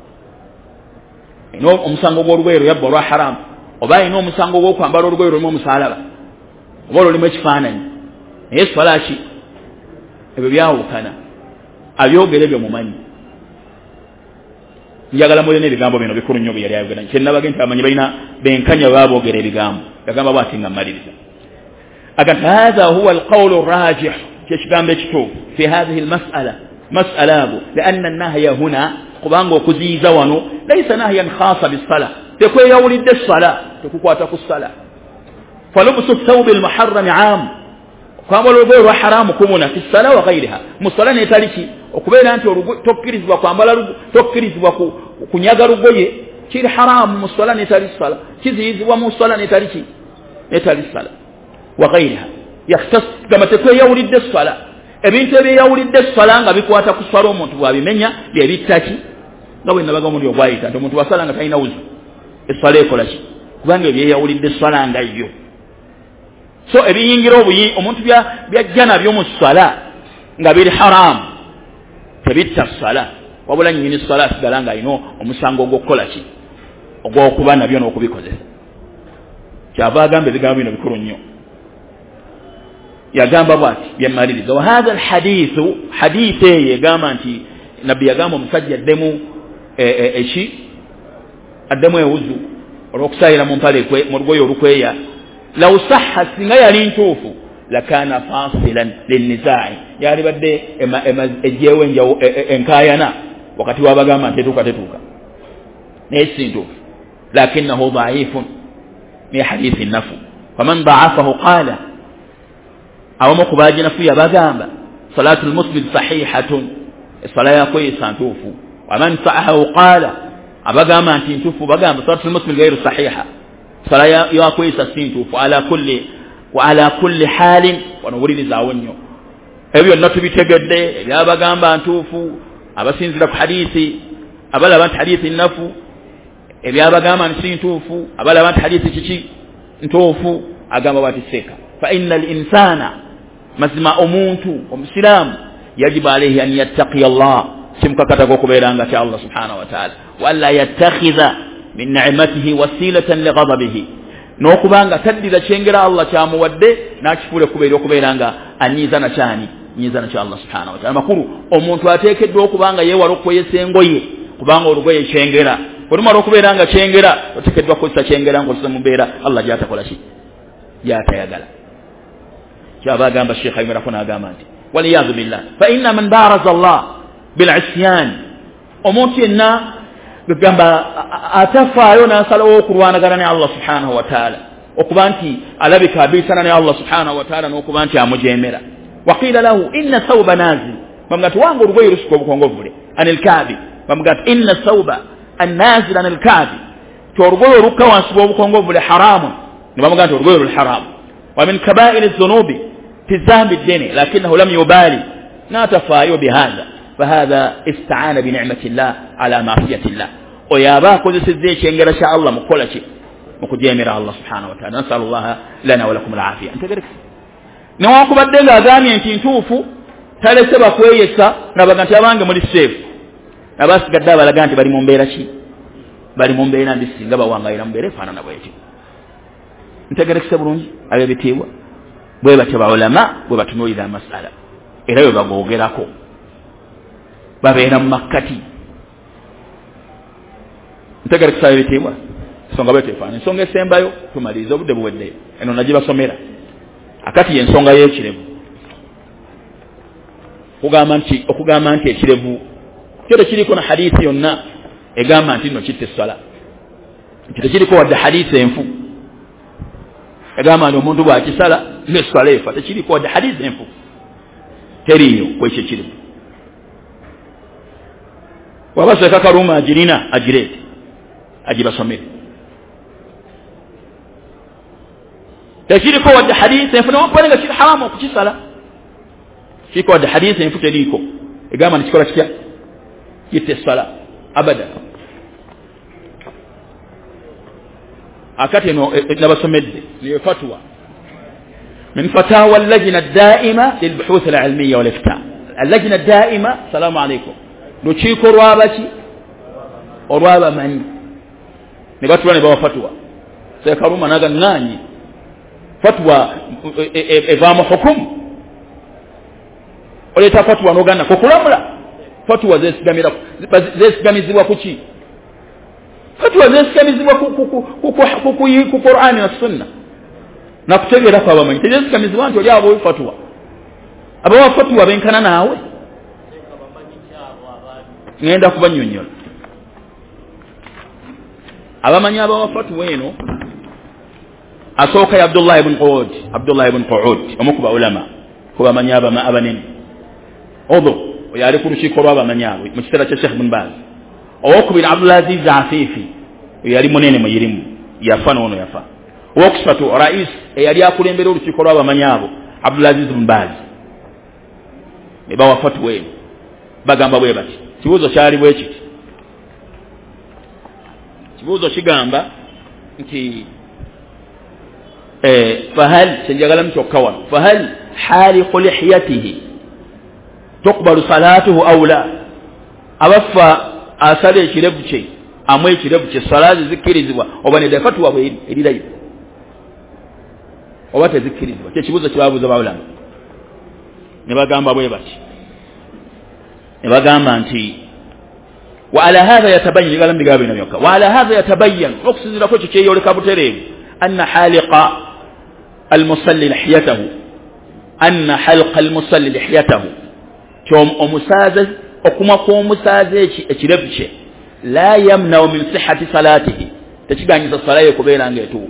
ino omusango gw'olugoye luyabba olwa haramu oba ayina omusango gw'okwambala olugoye lulimu omusalaba oba lulimu ekifaananyi naye swala ki ebyo byawukana abyogere byo mumanyi njagala mulina ebigambo bino bikulu nnyo bye yali ayogera kyennabage nti amanyi balina benkanya baba boogera ebigambo yagamba bw'ati nga mmaliriza agati hatha huwa alqawlu arrajih كيشغام بيتو في هذه المسألة مسألة لأن النهي هنا قبان وكزيزا ونو ليس نهيا خاصا بالصلاة تكوي يولد الصلاة تكوكواتك الصلاة فلبس الثوب المحرم عام kwambala olugoye lwa haramu kumuna fi ssala wa ghayriha musala netaliki okubeera nti tokkirizibwa kwambala tokkirizibwa kunyaga lugoye kiri haramu musala netali ssala kiziyizibwa mu ssala netaliki netali ssala wa ghayriha yakhtas kama tekweyawulidde ssala ebintu ebyeyawulidde ssala nga bikwata ku ssala omuntu bw'abimenya byebittaki nga bwe nabaga omundi ogwayita nti omuntu wasala nga talina wuzu essala ekola ki kubanga ebyeyawulidde ssala nga yo so ebiyingira obuyi omuntu byajja nabyo mu ssala nga biri haramu tebitta ssala wabula nnyini ssala asigala nga alina omusango ogw'okukola ki ogw'okuba nabyo n'okubikozesa kyava agamba ebigambo bino bikulu nnyo yagamba bwati byemmaliriza wa hatha alhadithu hadithi eyo egamba nti nabbi yagamba omusajja addemu addemu ewuzu olw'okusayira mu mpale mu lugoye olukweya law sahha singa yali ntuufu lakana fasilan linnizaa'i yali badde ejjeewo enkaayana wakati wabagamba nti tetuuka naye si ntuufu lakinahu dhaifun ni hadithi nafu faman da'afahu qala awamu ku baaginafu yabagamba salatu lmuslim sahihatun essala yakweyisa ntuufu waman sa'ahahu qala abagamba nti ntuufu bagamba salatu lmuslim gairu sahiha sala yakweyisa si ntuufu ala kulli halin wanowulirizaawo nnyo ebyo byonna tubitegedde ebyabagamba ntuufu abasinzira ku hadithi abalaba nti hadithi nnafu ebyabagamba nti si ntuufu abalaba nti hadithi kiki ntuufu agamba bwati seeka fa inna linsana mazima omuntu omusiraamu yajibu alayhi an yattaqiya allah kimukakatako okubeeranga kya allah subhanahu wa taala walla yattakhidha min ni'matihi wasilatan lighadabihi n'okubanga taddira kyengera allah kyamuwadde n'akifuula okubeeranga anyiizana kyani nyiizana kya allah subhanahu wa taala makulu omuntu ateekeddwa okubanga yeewala okukweyesa engoye kubanga olugoye kyengera olumala okubeeranga kyengera oteekeddwa kukozesa kyengera ng'okozesa mu mbeera allah gyatakola ki gyatayagala kyaba agamba sheikh ayimirako n'agamba nti waliyadu billah fa inna man baraza allah bilisyan omuntu yenna gamba atafaayo n'asalawo okulwanagana ne allah subhanahu wa taala okuba nti alabika abiisana ne allah subhanahu wa taala n'okuba nti amujeemera waqila lahu inna thawba nazil bamuga nti wanga olugoye lusuka obukongovule anil kaabi bamuga nti inna thawba النازل عن الكعب تورغو ركا واسبو بكونغو حرام نبغى نقول تورغو الحرام ومن كبائر الذنوب تزام الدين لكنه لم يبالي ناتفايو بهذا فهذا استعان بنعمة الله على معصية الله ويابا كل سيدي شيء إن شاء الله مقولة شيء مقدمة الله سبحانه وتعالى نسأل الله لنا ولكم العافية أنت قريك نواكب الدنيا ذاني أنت توفوا تالي سبا كويسا نبغى نتابعك مولي السيف نبغى سكدا بلغان تباري ممبيرا شيء باري ممبيرا ديسي نبغى وانغايرا ممبيرا فانا نبغى يجي أنت قريك سبرونج أبي بتيوا بويبا تبع علماء بويبا تنوي ذا مسألة إذا يبغى بوغيراكو بابينا مكتي أنت قريك سبا بتيوا songa bete fani songa esembayo tumaliza obudde buwedde eno najiba somera akati ensonga y'ekirevu okugamba nti ekirevu kyo tekiriko na hadithi yonna egamba nti nno kitte essala nti tekiriko wadde hadithi enfu egamba nti omuntu bw'akisala n'essala efa tekiriko wadde hadithi enfu teriyo kwekyo ekirevu wabaseka kaluma agirina agireete agibasomere تشيركوا ود حديث فنو بلغ شي حرام وكشي صلاه شيكوا ود حديث فتليكو اقام نشكرك كيا يت الصلاه ابدا اكاتنو نبسمد لفتوى من فتاوى اللجنه الدائمه للبحوث العلميه والافتاء اللجنه الدائمه السلام عليكم نشيكو روابتي ورwaba mani nibatulane bawa fatwa sekaruma naga nani fatwa evamo hukum oleta fatwa nogana kokulamula fatwa zesigamizibwa kuki fatwa zesigamizibwa ku Qur'ani na Sunna na kutegera kwa bamanyi zesigamizibwa nti oli abo fatwa abo fatwa benkana naawe ngenda kubanyonyola abamanyi abo fatwa eno asooka ya Abdullah ibn Qu'ud omukuba ulama kuba manyaba ma abanene odo yali ku lukiiko lw'abamanyabo mu kiseera kya Sheikh Ibn Baz owokubiri Abdullah Aziz Afifi yali munene mu yirimu yafa n'ono yafa owokusatu rais eyali akulembera olukiiko lw'abamanyabo Abdullah Aziz Ibn Baz ne bawa fatwa eno bagamba bwe bati kibuuzo kyali bwe kiti kibuuzo kigamba nti فهل سنجعل متوكوا فهل حالق لحيته تقبل صلاته أو لا أبفى أسأل شربتي أمي شربتي صلاة ذكر زوا وبني دفتوا وين إلى وبات ذكر زوا تشبوز شباب زوا ولا نبغى جام بابوي باش نبغى جام أنتي وعلى هذا يتبين قال لم يقابلنا يوكا وعلى هذا يتبين أقصد لكم شيء يقول كابوترين أن حالق المصلي لحيته أن حلق المصلي لحيته كم أمسازج أكما كم مسازج أشربش لا يمنع من صحة صلاته تشبه عن الصلاة يكبين عن يتوب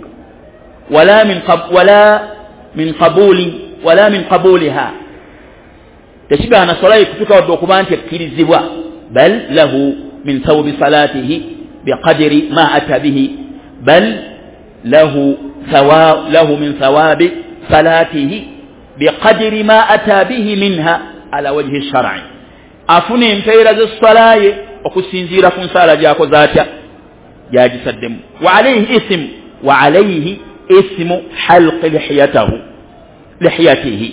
ولا من قبولها تشبه عن الصلاة يكتوك والدوكمان تبكير الزواء بل له من ثوب صلاته بقدر ما أتى به بل له من ثواب صلاته بقدر ما أتى به منها على وجه الشرع أفني امتيرز الصلاة وكسينزير فن صلاة جاكو ذاتها جاجي سدم وعليه اسم حلق لحيته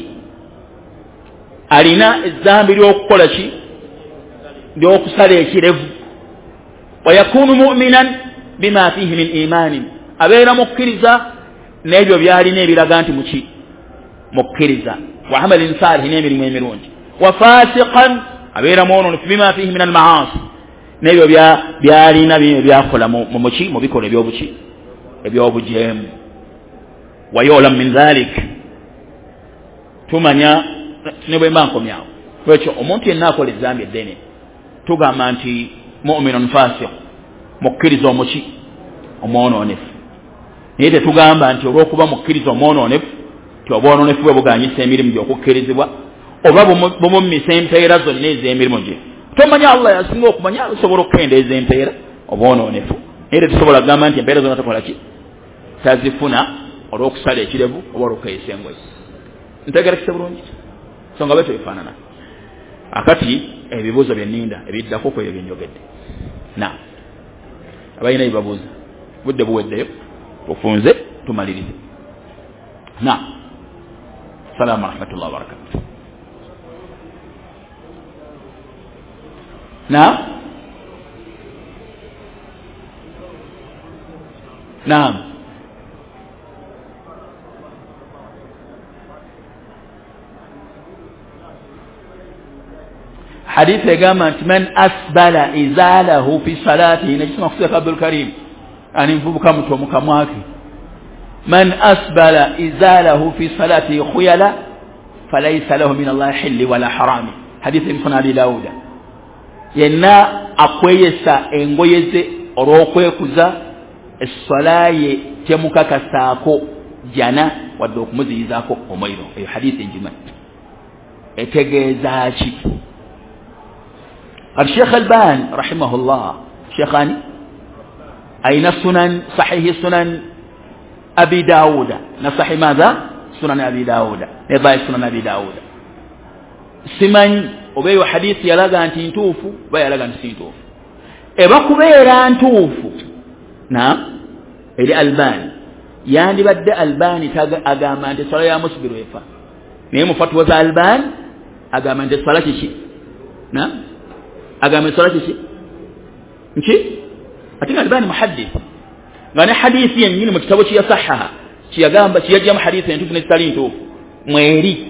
أرنا الزام بيوكولا شي بيوكسالي شي ويكون مؤمنا بما فيه من إيمان abeera mukkiriza n'ebyo byalina ebiraga nti muki mukkiriza wa amalin salih n'emirimu emirungi wa fasiqan abeera mwononefu bima fihi min almaasi n'ebyo byalina byakola mu bikola ebyobujeemu wayolam min dhalik tumanya ne bwe mba nkomyawo lwekyo omuntu yenna akola ezzambi eddene tugamba nti mu'minun fasiq mukkiriza omuki omwononefu naye tetugamba nti olw'okuba mukkiriza omwononefu ti obwononefu bwe buganyisa emirimu gy'okukkirizibwa oba bumummisa empeera zonna ez'emirimu gye tomanya Allah yasinga okumanya osobola okukendeeza empeera obwononefu era tusobola kugamba nti empeera zonna takola ki tazifuna olw'okusala ekirevu oba olw'okukeyesa engoye ntegerekese bulungi so nga bwetyo bifaanana akati ebibuuzo byenninda ebiddako ku ebyo byenjogedde na abalina ebibabuuza budde buweddeyo tufunze tumalirize na salaamu rahmatullah wabarakatu na naam حديث يقام من أسبل إزاله في صلاته نجسم أخصيك عبد الكريم أن ينفبك مكمواك من أسبل إزاله في صلاته خيلا فليس له من الله حل ولا حرام حديث من أبي داود ينا أقويسا إنغويزي أروكويكوزا الصلاة تمكك ساكو جانا ودوك مزيزاكو أميرو أي حديث جمال اتجازاشي الشيخ البان رحمه الله شيخاني أين السنن صحيح سنن أبي داود نصح ماذا سنن أبي داود نضاي سنن أبي داود سمن وبيو حديث يلاقى أن تنتوفوا ويلاقى أن تنتوفوا إباكو بيرا أن توفوا نعم إلي البان يعني بدأ البان أقام أن تصلى يا مصبر ويفا نيمو فتوى البان أقام أن تصلى شيء نعم أقام الصلاة شيء نشي أتين الباني محدث غاني حديث ينين مجتوى شيء صحها شيء أقام بس يجمع حديث ينتوف نستالين توف ميري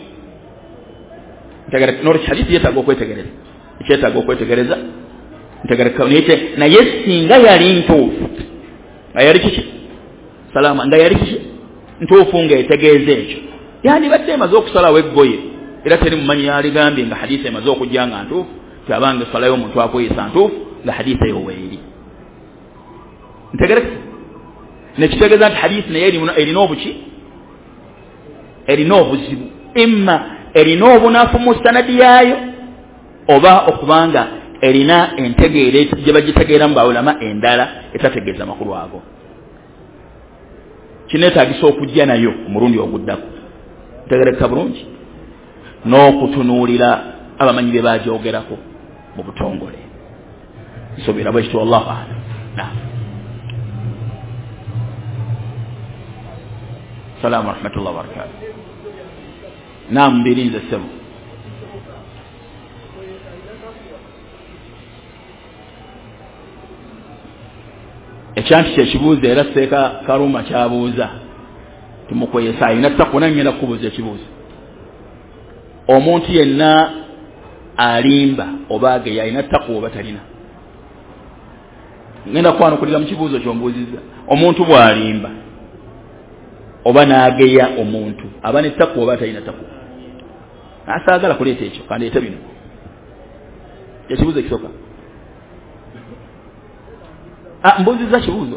تقرأ نورش حديث يتاقو كوي تقرأ يتاقو كوي تقرأ تقرأ كونيته نيسين غيرين توف غيرين شيء سلام غيرين شيء نتوفون غير تقرأ يعني بدأ مزوك صلاة ويقوي إلا تريم من ياري غامبين حديث مزوك جانا توف كابان صلاة يوم تواقوي سانتوف لحديث يوويري انتقرأت نجتغى ذات حديث نيري من ارينوبو شي ارينوبو زيبو اما ارينوبو نافو مستنديايو oba okubanga erina entegeere gye bagitegeera mu bawulama endala etategeeza makulu ago kineetaagisa okujja nayo omulundi oguddako ntegerekeka bulungi n'okutunuulira abamanyi be bajoogerako mu butongole nsobera bwekityo wallahu alam naam salaamu rahmatullah wabarakatu naam mbirinze ssebo ekyanti kyekibuuzo era seeka kaluma kyabuuza timukweyesa ayina takuna ngenda kukubuuza ekibuuzo omuntu yenna alimba oba ageya ayina takwa oba talina ngenda kwanukulira mu kibuuzo kyombuuzizza omuntu bw'alimba oba n'ageya omuntu aba ne takwa oba talina takwa asaagala kuleeta ekyo kandeeta bino ekibuuzo ekisooka mbuuzizza kibuuzo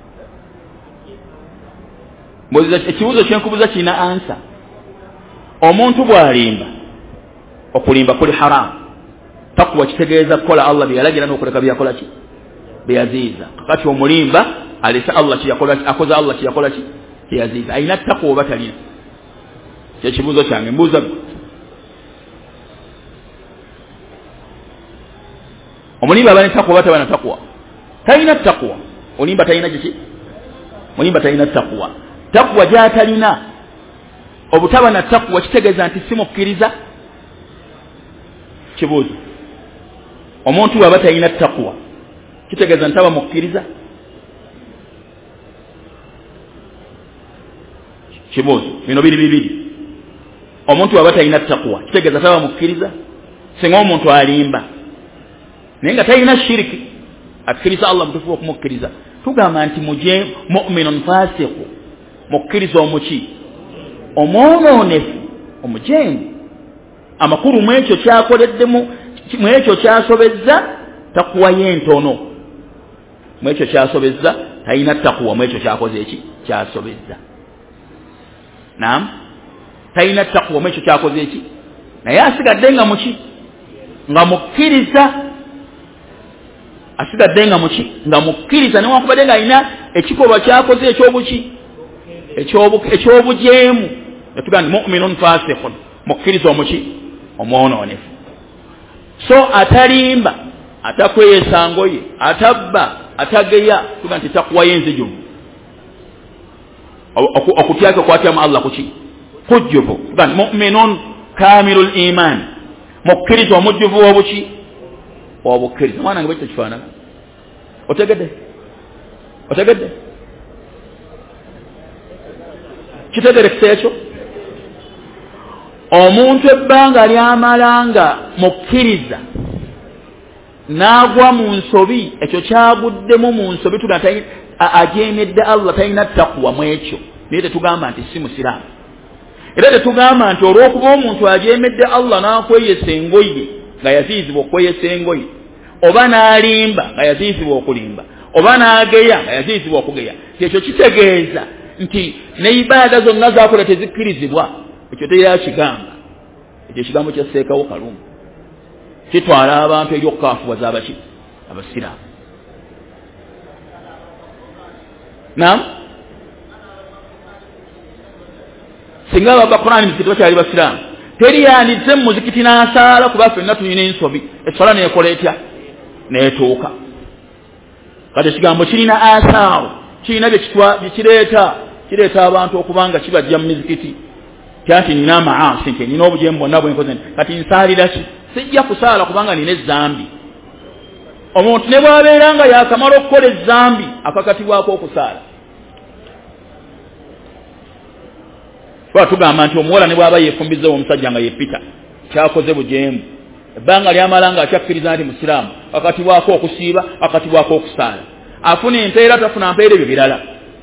ekibuuzo kyenkubuuza kirina ansa omuntu bw'alimba okulimba kuli haramu takwa kitegeeza kukola Allah byeyalagira n'okuleka byakola ki byeyaziiza kakati omulimba alesa Allah kiyakola akoza Allah kiyakola ki kyeyaziiza ayina takwa oba talina kyekibuuzo kyange mbuuza omulimba aba ne takwa oba taba na takwa talina takwa olimba talina kiki mulimba talina takwa takwa gy'atalina obutaba na takwa kitegeeza nti simukkiriza kibuuzo omuntu bw'aba talina takwa kitegeeza nti aba mukkiriza kibuuzo bino biri bibiri omuntu bw'aba talina takwa kitegeeza nti aba mukkiriza singa omuntu alimba naye nga talina shiriki akkiriza Allah mutufu okumukkiriza tugamba nti muje mu'minun fasiqu mukkiriza omuki omwononefu omujenyi amakulu mu ekyo kyakoleddemu mu ekyo kyasobezza takuwa yentono mu ekyo kyasobezza talina takuwa mu ekyo kyakoze eki kyasobezza naam talina takuwa mu ekyo kyakoze eki naye asigadde nga muki nga mukkiriza asigadde nga muki nga mukkiriza newankubadde nga alina ekikolwa kyakoze ekyobujeemu etuga nti mu'minun fasiqun mukkiriza omuki omwonoonefu so atalimba atakweyesa ngoye atabba atageya tuga nti takwa yenzijumu okutyake kwatyamu Allah kuki kujjuvu tuga nti mu'minun kamilul iman mukkiriza omujjuvu w'obuki obukkiriza mwana nga bwekyo kifaanana otegedde kitegerekisa ekyo omuntu ebbanga lyamalanga mukkiriza n'agwa mu nsobi ekyo kyaguddemu mu nsobi tuga ajeemedde Allah talina takwa mu ekyo naye tetugamba nti si musiraamu era tetugamba nti olw'okuba omuntu ajeemedde Allah n'akweyesa engoye nga yaziizibwa okweyesa engoye oba n'alimba nga yaziizibwa okulimba oba n'ageya nga yaziizibwa okugeya ekyo kitegeeza nti ne ibaada zonna zakola tezikkirizibwa ekyo teyakigamba ekyo ekigambo kya Seekawo Kalungu kitwala abantu eri okukaafuwaza abaki abasiraamu naam singa ababa Qur'ani muzikiti bakyali basiraamu teri yanditse mu muzikiti n'asaala kuba ffenna tulina ensobi eswala neekola etya neetuuka kati ekigambo kirina asaawo kirina kireeta abantu okubanga kibajja mu mizikiti kyanti nina amaasi nti nina obujeemu bwonna bwenkoze kati nsaalira ki sijja kusaala kubanga nina ezzambi omuntu ne bw'abeera nga yakamala okukola ezzambi akakatibwako okusaala kuba tugamba nti omuwala ne bw'aba yeefumbizeewo omusajja nga yeepita kyakoze bujeemu ebbanga lyamala nga akyakkiriza nti musiraamu akatibwako okusiiba akatibwako okusaala afuna empeera tafuna mpeera ebyo birala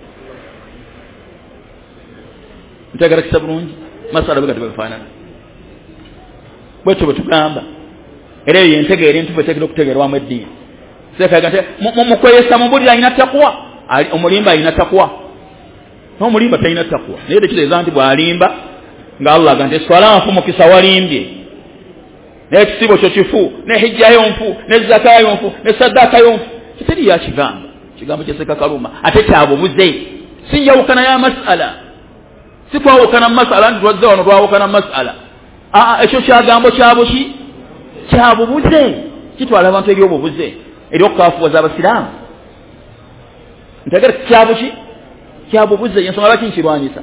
ntegerekisa bulungi masala bwe gati bwefaanana bwetyo bwe tugamba era eyo yentegeera entufu etegera okutegeerwamu eddiini seekaga nti mukweyesa mubulira alina takwa omulimba alina takwa n'omulimba talina takwa naye tekitegeeza nti bw'alimba nga Allah aga nti eswala nfu mukisa walimbye n'ekisibo kyo kifu n'ehijjayo nfu n'ezzakayo nfu n'esaddaakayo nfu kiteri yakigamba kigambo kyeseeka Kaluma ate kyabubuze si njawukana ya masala si twawukana mu masala nti twazze wano twawukana mu masala ekyo kyagambo kyabuki kyabubuze kitwala abantu eri obubuze eri okukaafuwaza abasiraamu ntegere kyabuki kyabubuze ensonga lwaki nkirwanyisa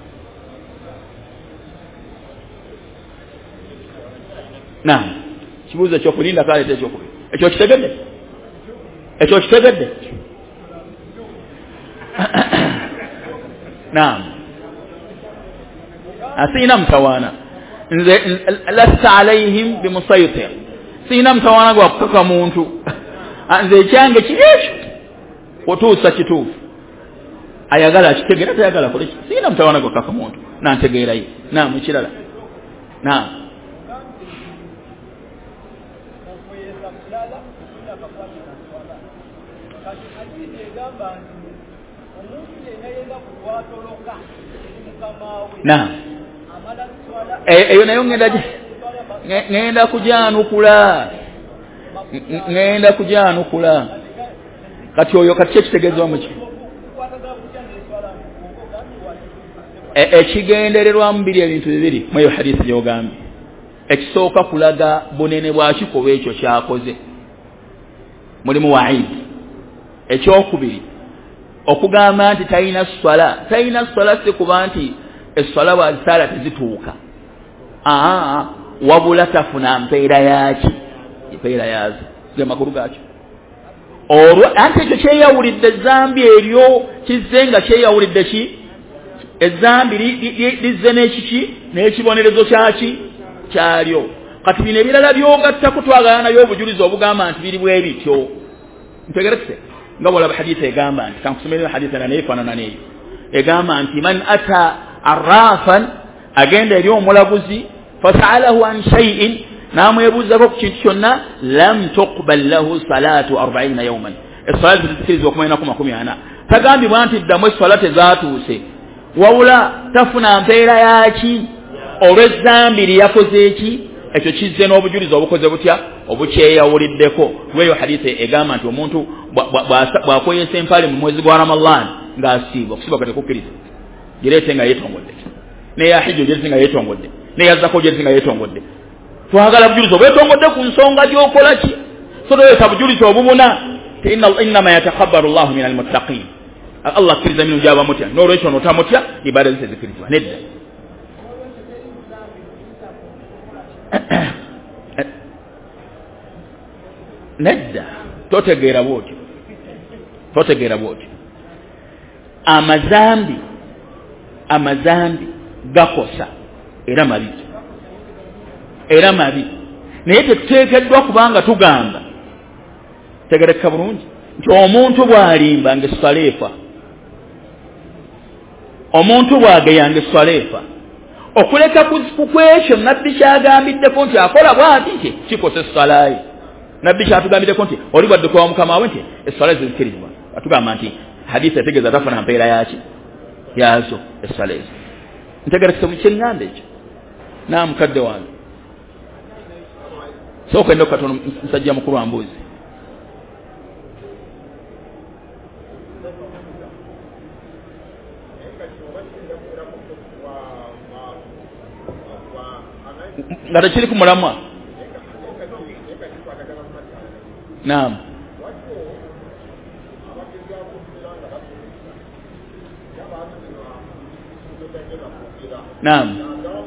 naam kibuuzo ekyokulinda kaleeta ekyokubiri ekyo kitegedde naam asina mtawana nze lasta alaihim bimusaytir sina mtawana gwa kukaka muntu nze kyange kirekyo otuusa kituufu ayagala kitegera tayagala kole sina mtawana gwa kukaka muntu nantegeerayo naam ekirala naam naam eyo nayo ngenda kujanukula kati oyo kati kyekitegeezebwa muki ekigendererwamu biri ebintu bibiri mu eyo hadisi gy'ogambye ekisooka kulaga bunene bwa kikolwa ekyo kyakoze mulimu waidi ekyokubiri okugamba nti talina swala si kuba nti eswala bw'azisaala tezituuka wabula tafuna mpeera yaki empeera yazo ge makulu gaakyo olwo anti ekyo kyeyawulidde ezambi eryo kizze nga kyeyawulidde ki ezambi lizze n'ekiki n'ekibonerezo kyaki kyalyo kati bino ebirala byogatta kutwagala nayo obujulizi obugamba nti biri bwe bityo ntegerekise nga bwolaba hadisi egamba nti kankusomera hadisi naye efaanana neeyo egamba nti man ata arrafan agenda eri omulaguzi fasaalahu an shay'in namwebuuzako ku kintu kyonna lam tuqbal lahu salatu 40 yawman eswala tezikirizibwa okumalinaku 40 tagambibwa nti ddamu eswala tezaatuuse wawula tafuna mpeera yaki olw'ezzambi lye yakoze eki ekyo kizze n'obujulizi obukoze butya obukyeyawuliddeko lweyo hadisi egamba nti omuntu bw'akweyesa empale mu mwezi gwa Ramadan ng'asiiba okusiba kati kukkiriza gireete nga yeetongodde neya hijjo gyerete nga yeetongodde neya zako gyerete nga yeetongodde twagala bujulizi obwetongodde ku nsonga gy'okola ki so toyesa bujulizi obubuna innama yatakabbalu llahu min almuttaqin Allah akkiriza minu gyaba mutya n'olwekyo notamutya ibada ze tezikirizibwa nedda nedda totegeera bwotyo amazambi gakosa era mabi naye tetuteekeddwa kubanga tugamba tegereka bulungi nti omuntu bw'alimba ng'essaleefa omuntu bw'ageyanga essaleefa okuleka kukwekyo nabbi kyagambiddeko nti akola bw'ati nti kikosa essalaye nabbi kyatugambiddeko nti oli bwadde wa mukama we nti essala zizikirizibwa atugamba nti hadisi etegeeza tafuna mpeera yaki yazo essala ezo ntegerekese mu kyeŋŋanda ekyo naamukadde wange sooka enda okukatono nsajja mukulu wa mbuuzi nga tekiri ku mulamwa naam naam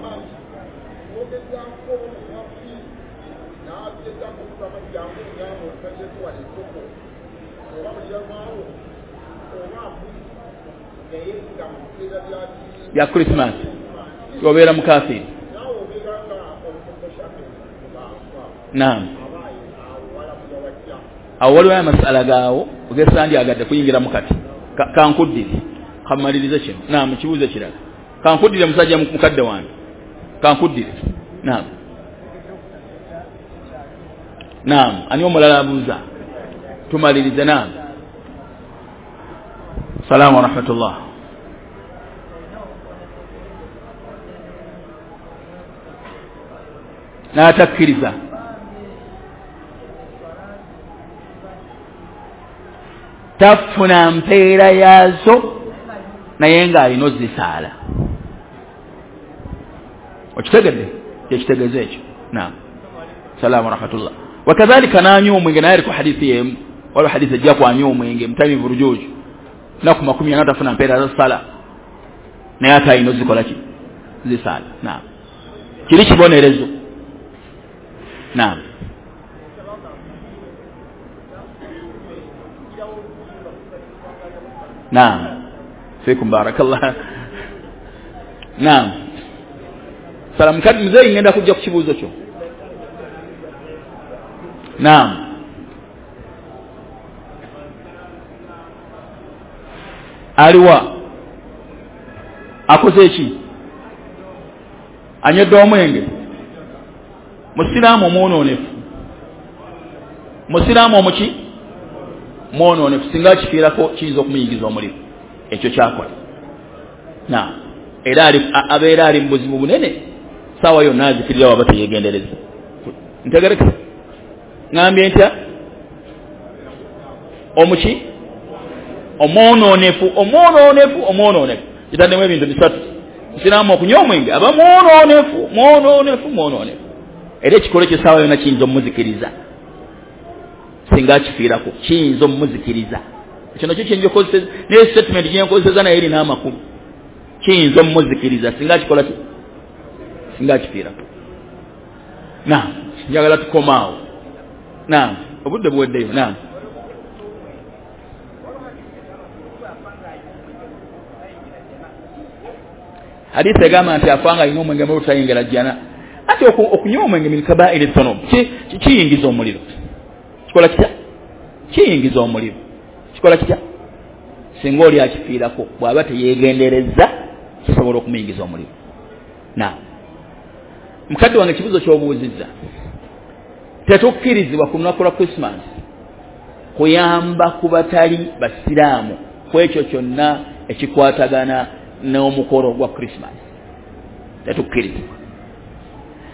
ya Christmas obeera mukafiri naam awo waliwo amasala gaawo ogesandi agadde kuyingira mukati kankuddire kamalirize kino naam kibuuzo kirala kankuddire musajja mukadde wange kankuddire naam ani omulala abuuza tumalirize naam salaamu wa rahmatullah n'atakkiriza tafuna mpeera yaazo naye ng'alina ozisaala okitegedde kyekitegeeza ekyo naam salaamu wa rahmatullah wakadhalika n'anywa omwenge naye aliko hadithi yemu waliwo hadithi ejja kwanywa omwenge mutamivu rujuuju naku 40 tafuna mpeera za sala naye ate alina ozikola ki zisaala naam kiri kibonerezo naam naam fikum barakallah naam salamu kadi mzee ngenda kujja ku kibuuzo kyo naam aliwa akoze eki anyedde omwenge musiraamu omwononefu musiraamu omuki mwononefu singa kifiirako kiyinza okumuyingiza omuliro ekyo kyakola na era abeera ali mu buzibu bunene saawa yonna azikirira waba teyegendereza ntegereka ngambye ntya omuki omwononefu kitaddemu ebintu bisatu musiraamu okunywa omwenge aba mwononefu era ekikolo kyesaawa yonna kiyinza omumuzikiriza singa akifiirako kiyinza omumuzikiriza ekyo nakyo kyenjokozesa naye statement gyenkozesa naye erina amakulu kiyinza omumuzikiriza singa akikola ki singa akifiirako naam njagala tukomaawo naam obudde buweddeyo naam hadithi egamba nti afanga alina omwenge mu lutayingira jjana ate okunywa omwenge min kabairi dhunub kiyingiza omuliro kikola kitya kiyingiza omuliro kikola kitya singa oli akifiirako bw'aba teyeegendereza kisobola okumuyingiza omuliro na mukadde wange ekibuzo ky'obuuzizza tetukkirizibwa ku lunaku lwa Christmas kuyamba ku batali basiraamu ku ekyo kyonna ekikwatagana n'omukolo gwa Christmas tetukkirizibwa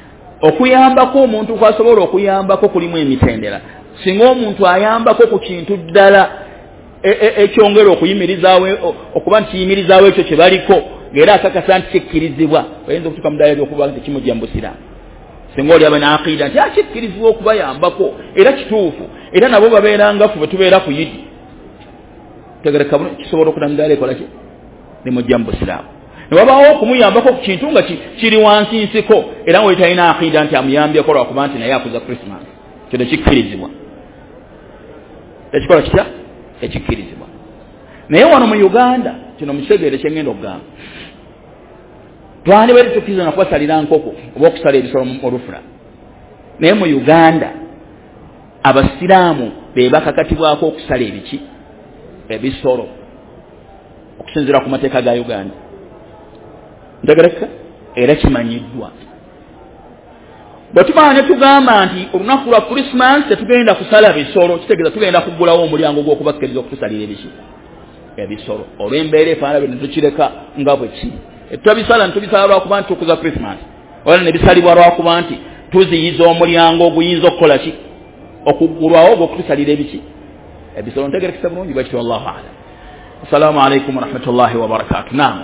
okuyambako omuntu kwasobola okuyambako kulimu emitendera singa omuntu ayambako ku kintu ddala ekyongera okuyimirizaawo okuba nti kiyimirizaawo ekyo kye baliko ng'era akakasa nti kikkirizibwa oyinza okutuuka mu ddala ly'okuba nti kimujja mu busiraamu singa oli aba n'aqiida nti kikkirizibwa okubayambako era kituufu era nabo babeerangafu bwe tubeera ku yidi tegereka kisobola okudda mu ddala ekola ki nimujja mu busiraamu ne wabaawo okumuyambako ku kintu nga kiri wansi nsiko era ng'oli talina aqiida nti amuyambyeko lwakuba nti naye akuza Christmas kyo tekikkirizibwa ekikola kitya ekikkirizibwa naye wano mu Uganda kino mukitegeere kye ngenda okugamba twandibadde tukkiriza na kubasalira nkoko oba okusala ebisolo mu lufula naye mu Uganda abasiraamu be bakakatibwako okusala ebiki ebisolo okusinziira ku mateeka ga Uganda ntegereka era kimanyiddwa bwe tuba ne tugamba nti olunaku lwa Christmas tetugenda kusala bisolo kitegeeza tugenda kuggulawo omulyango gw'okubakkiriza okutusalira ebiki ebisolo olw'embeera efaana bwe netukireka nga bwe kiri tubisala ntubisala lwakuba nti tukuza Christmas wala ne bisalibwa lwakuba nti tuziyiza omulyango oguyinza okukola ki okuggulwawo ogw'okutusalira ebiki ebisolo ntegerekesa bulungi bwe kityo wallahu a'lam. Assalamu alaikum warahmatullahi wabarakatuh. Naam.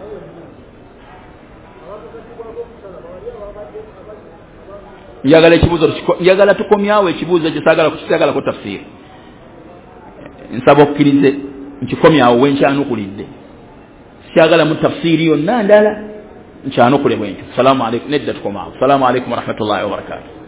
Njagala tukomyawo ekibuuzo ekyo saagala ku tafsiri nsaba okkirize nkikomyawo wenkyanukulidde sikyagala mu tafsiri yonna ndala nkyanukule bwentyo. Assalamu alaikum nedda tukomaawo. Assalamu alaikum warahmatullahi wabarakatuh.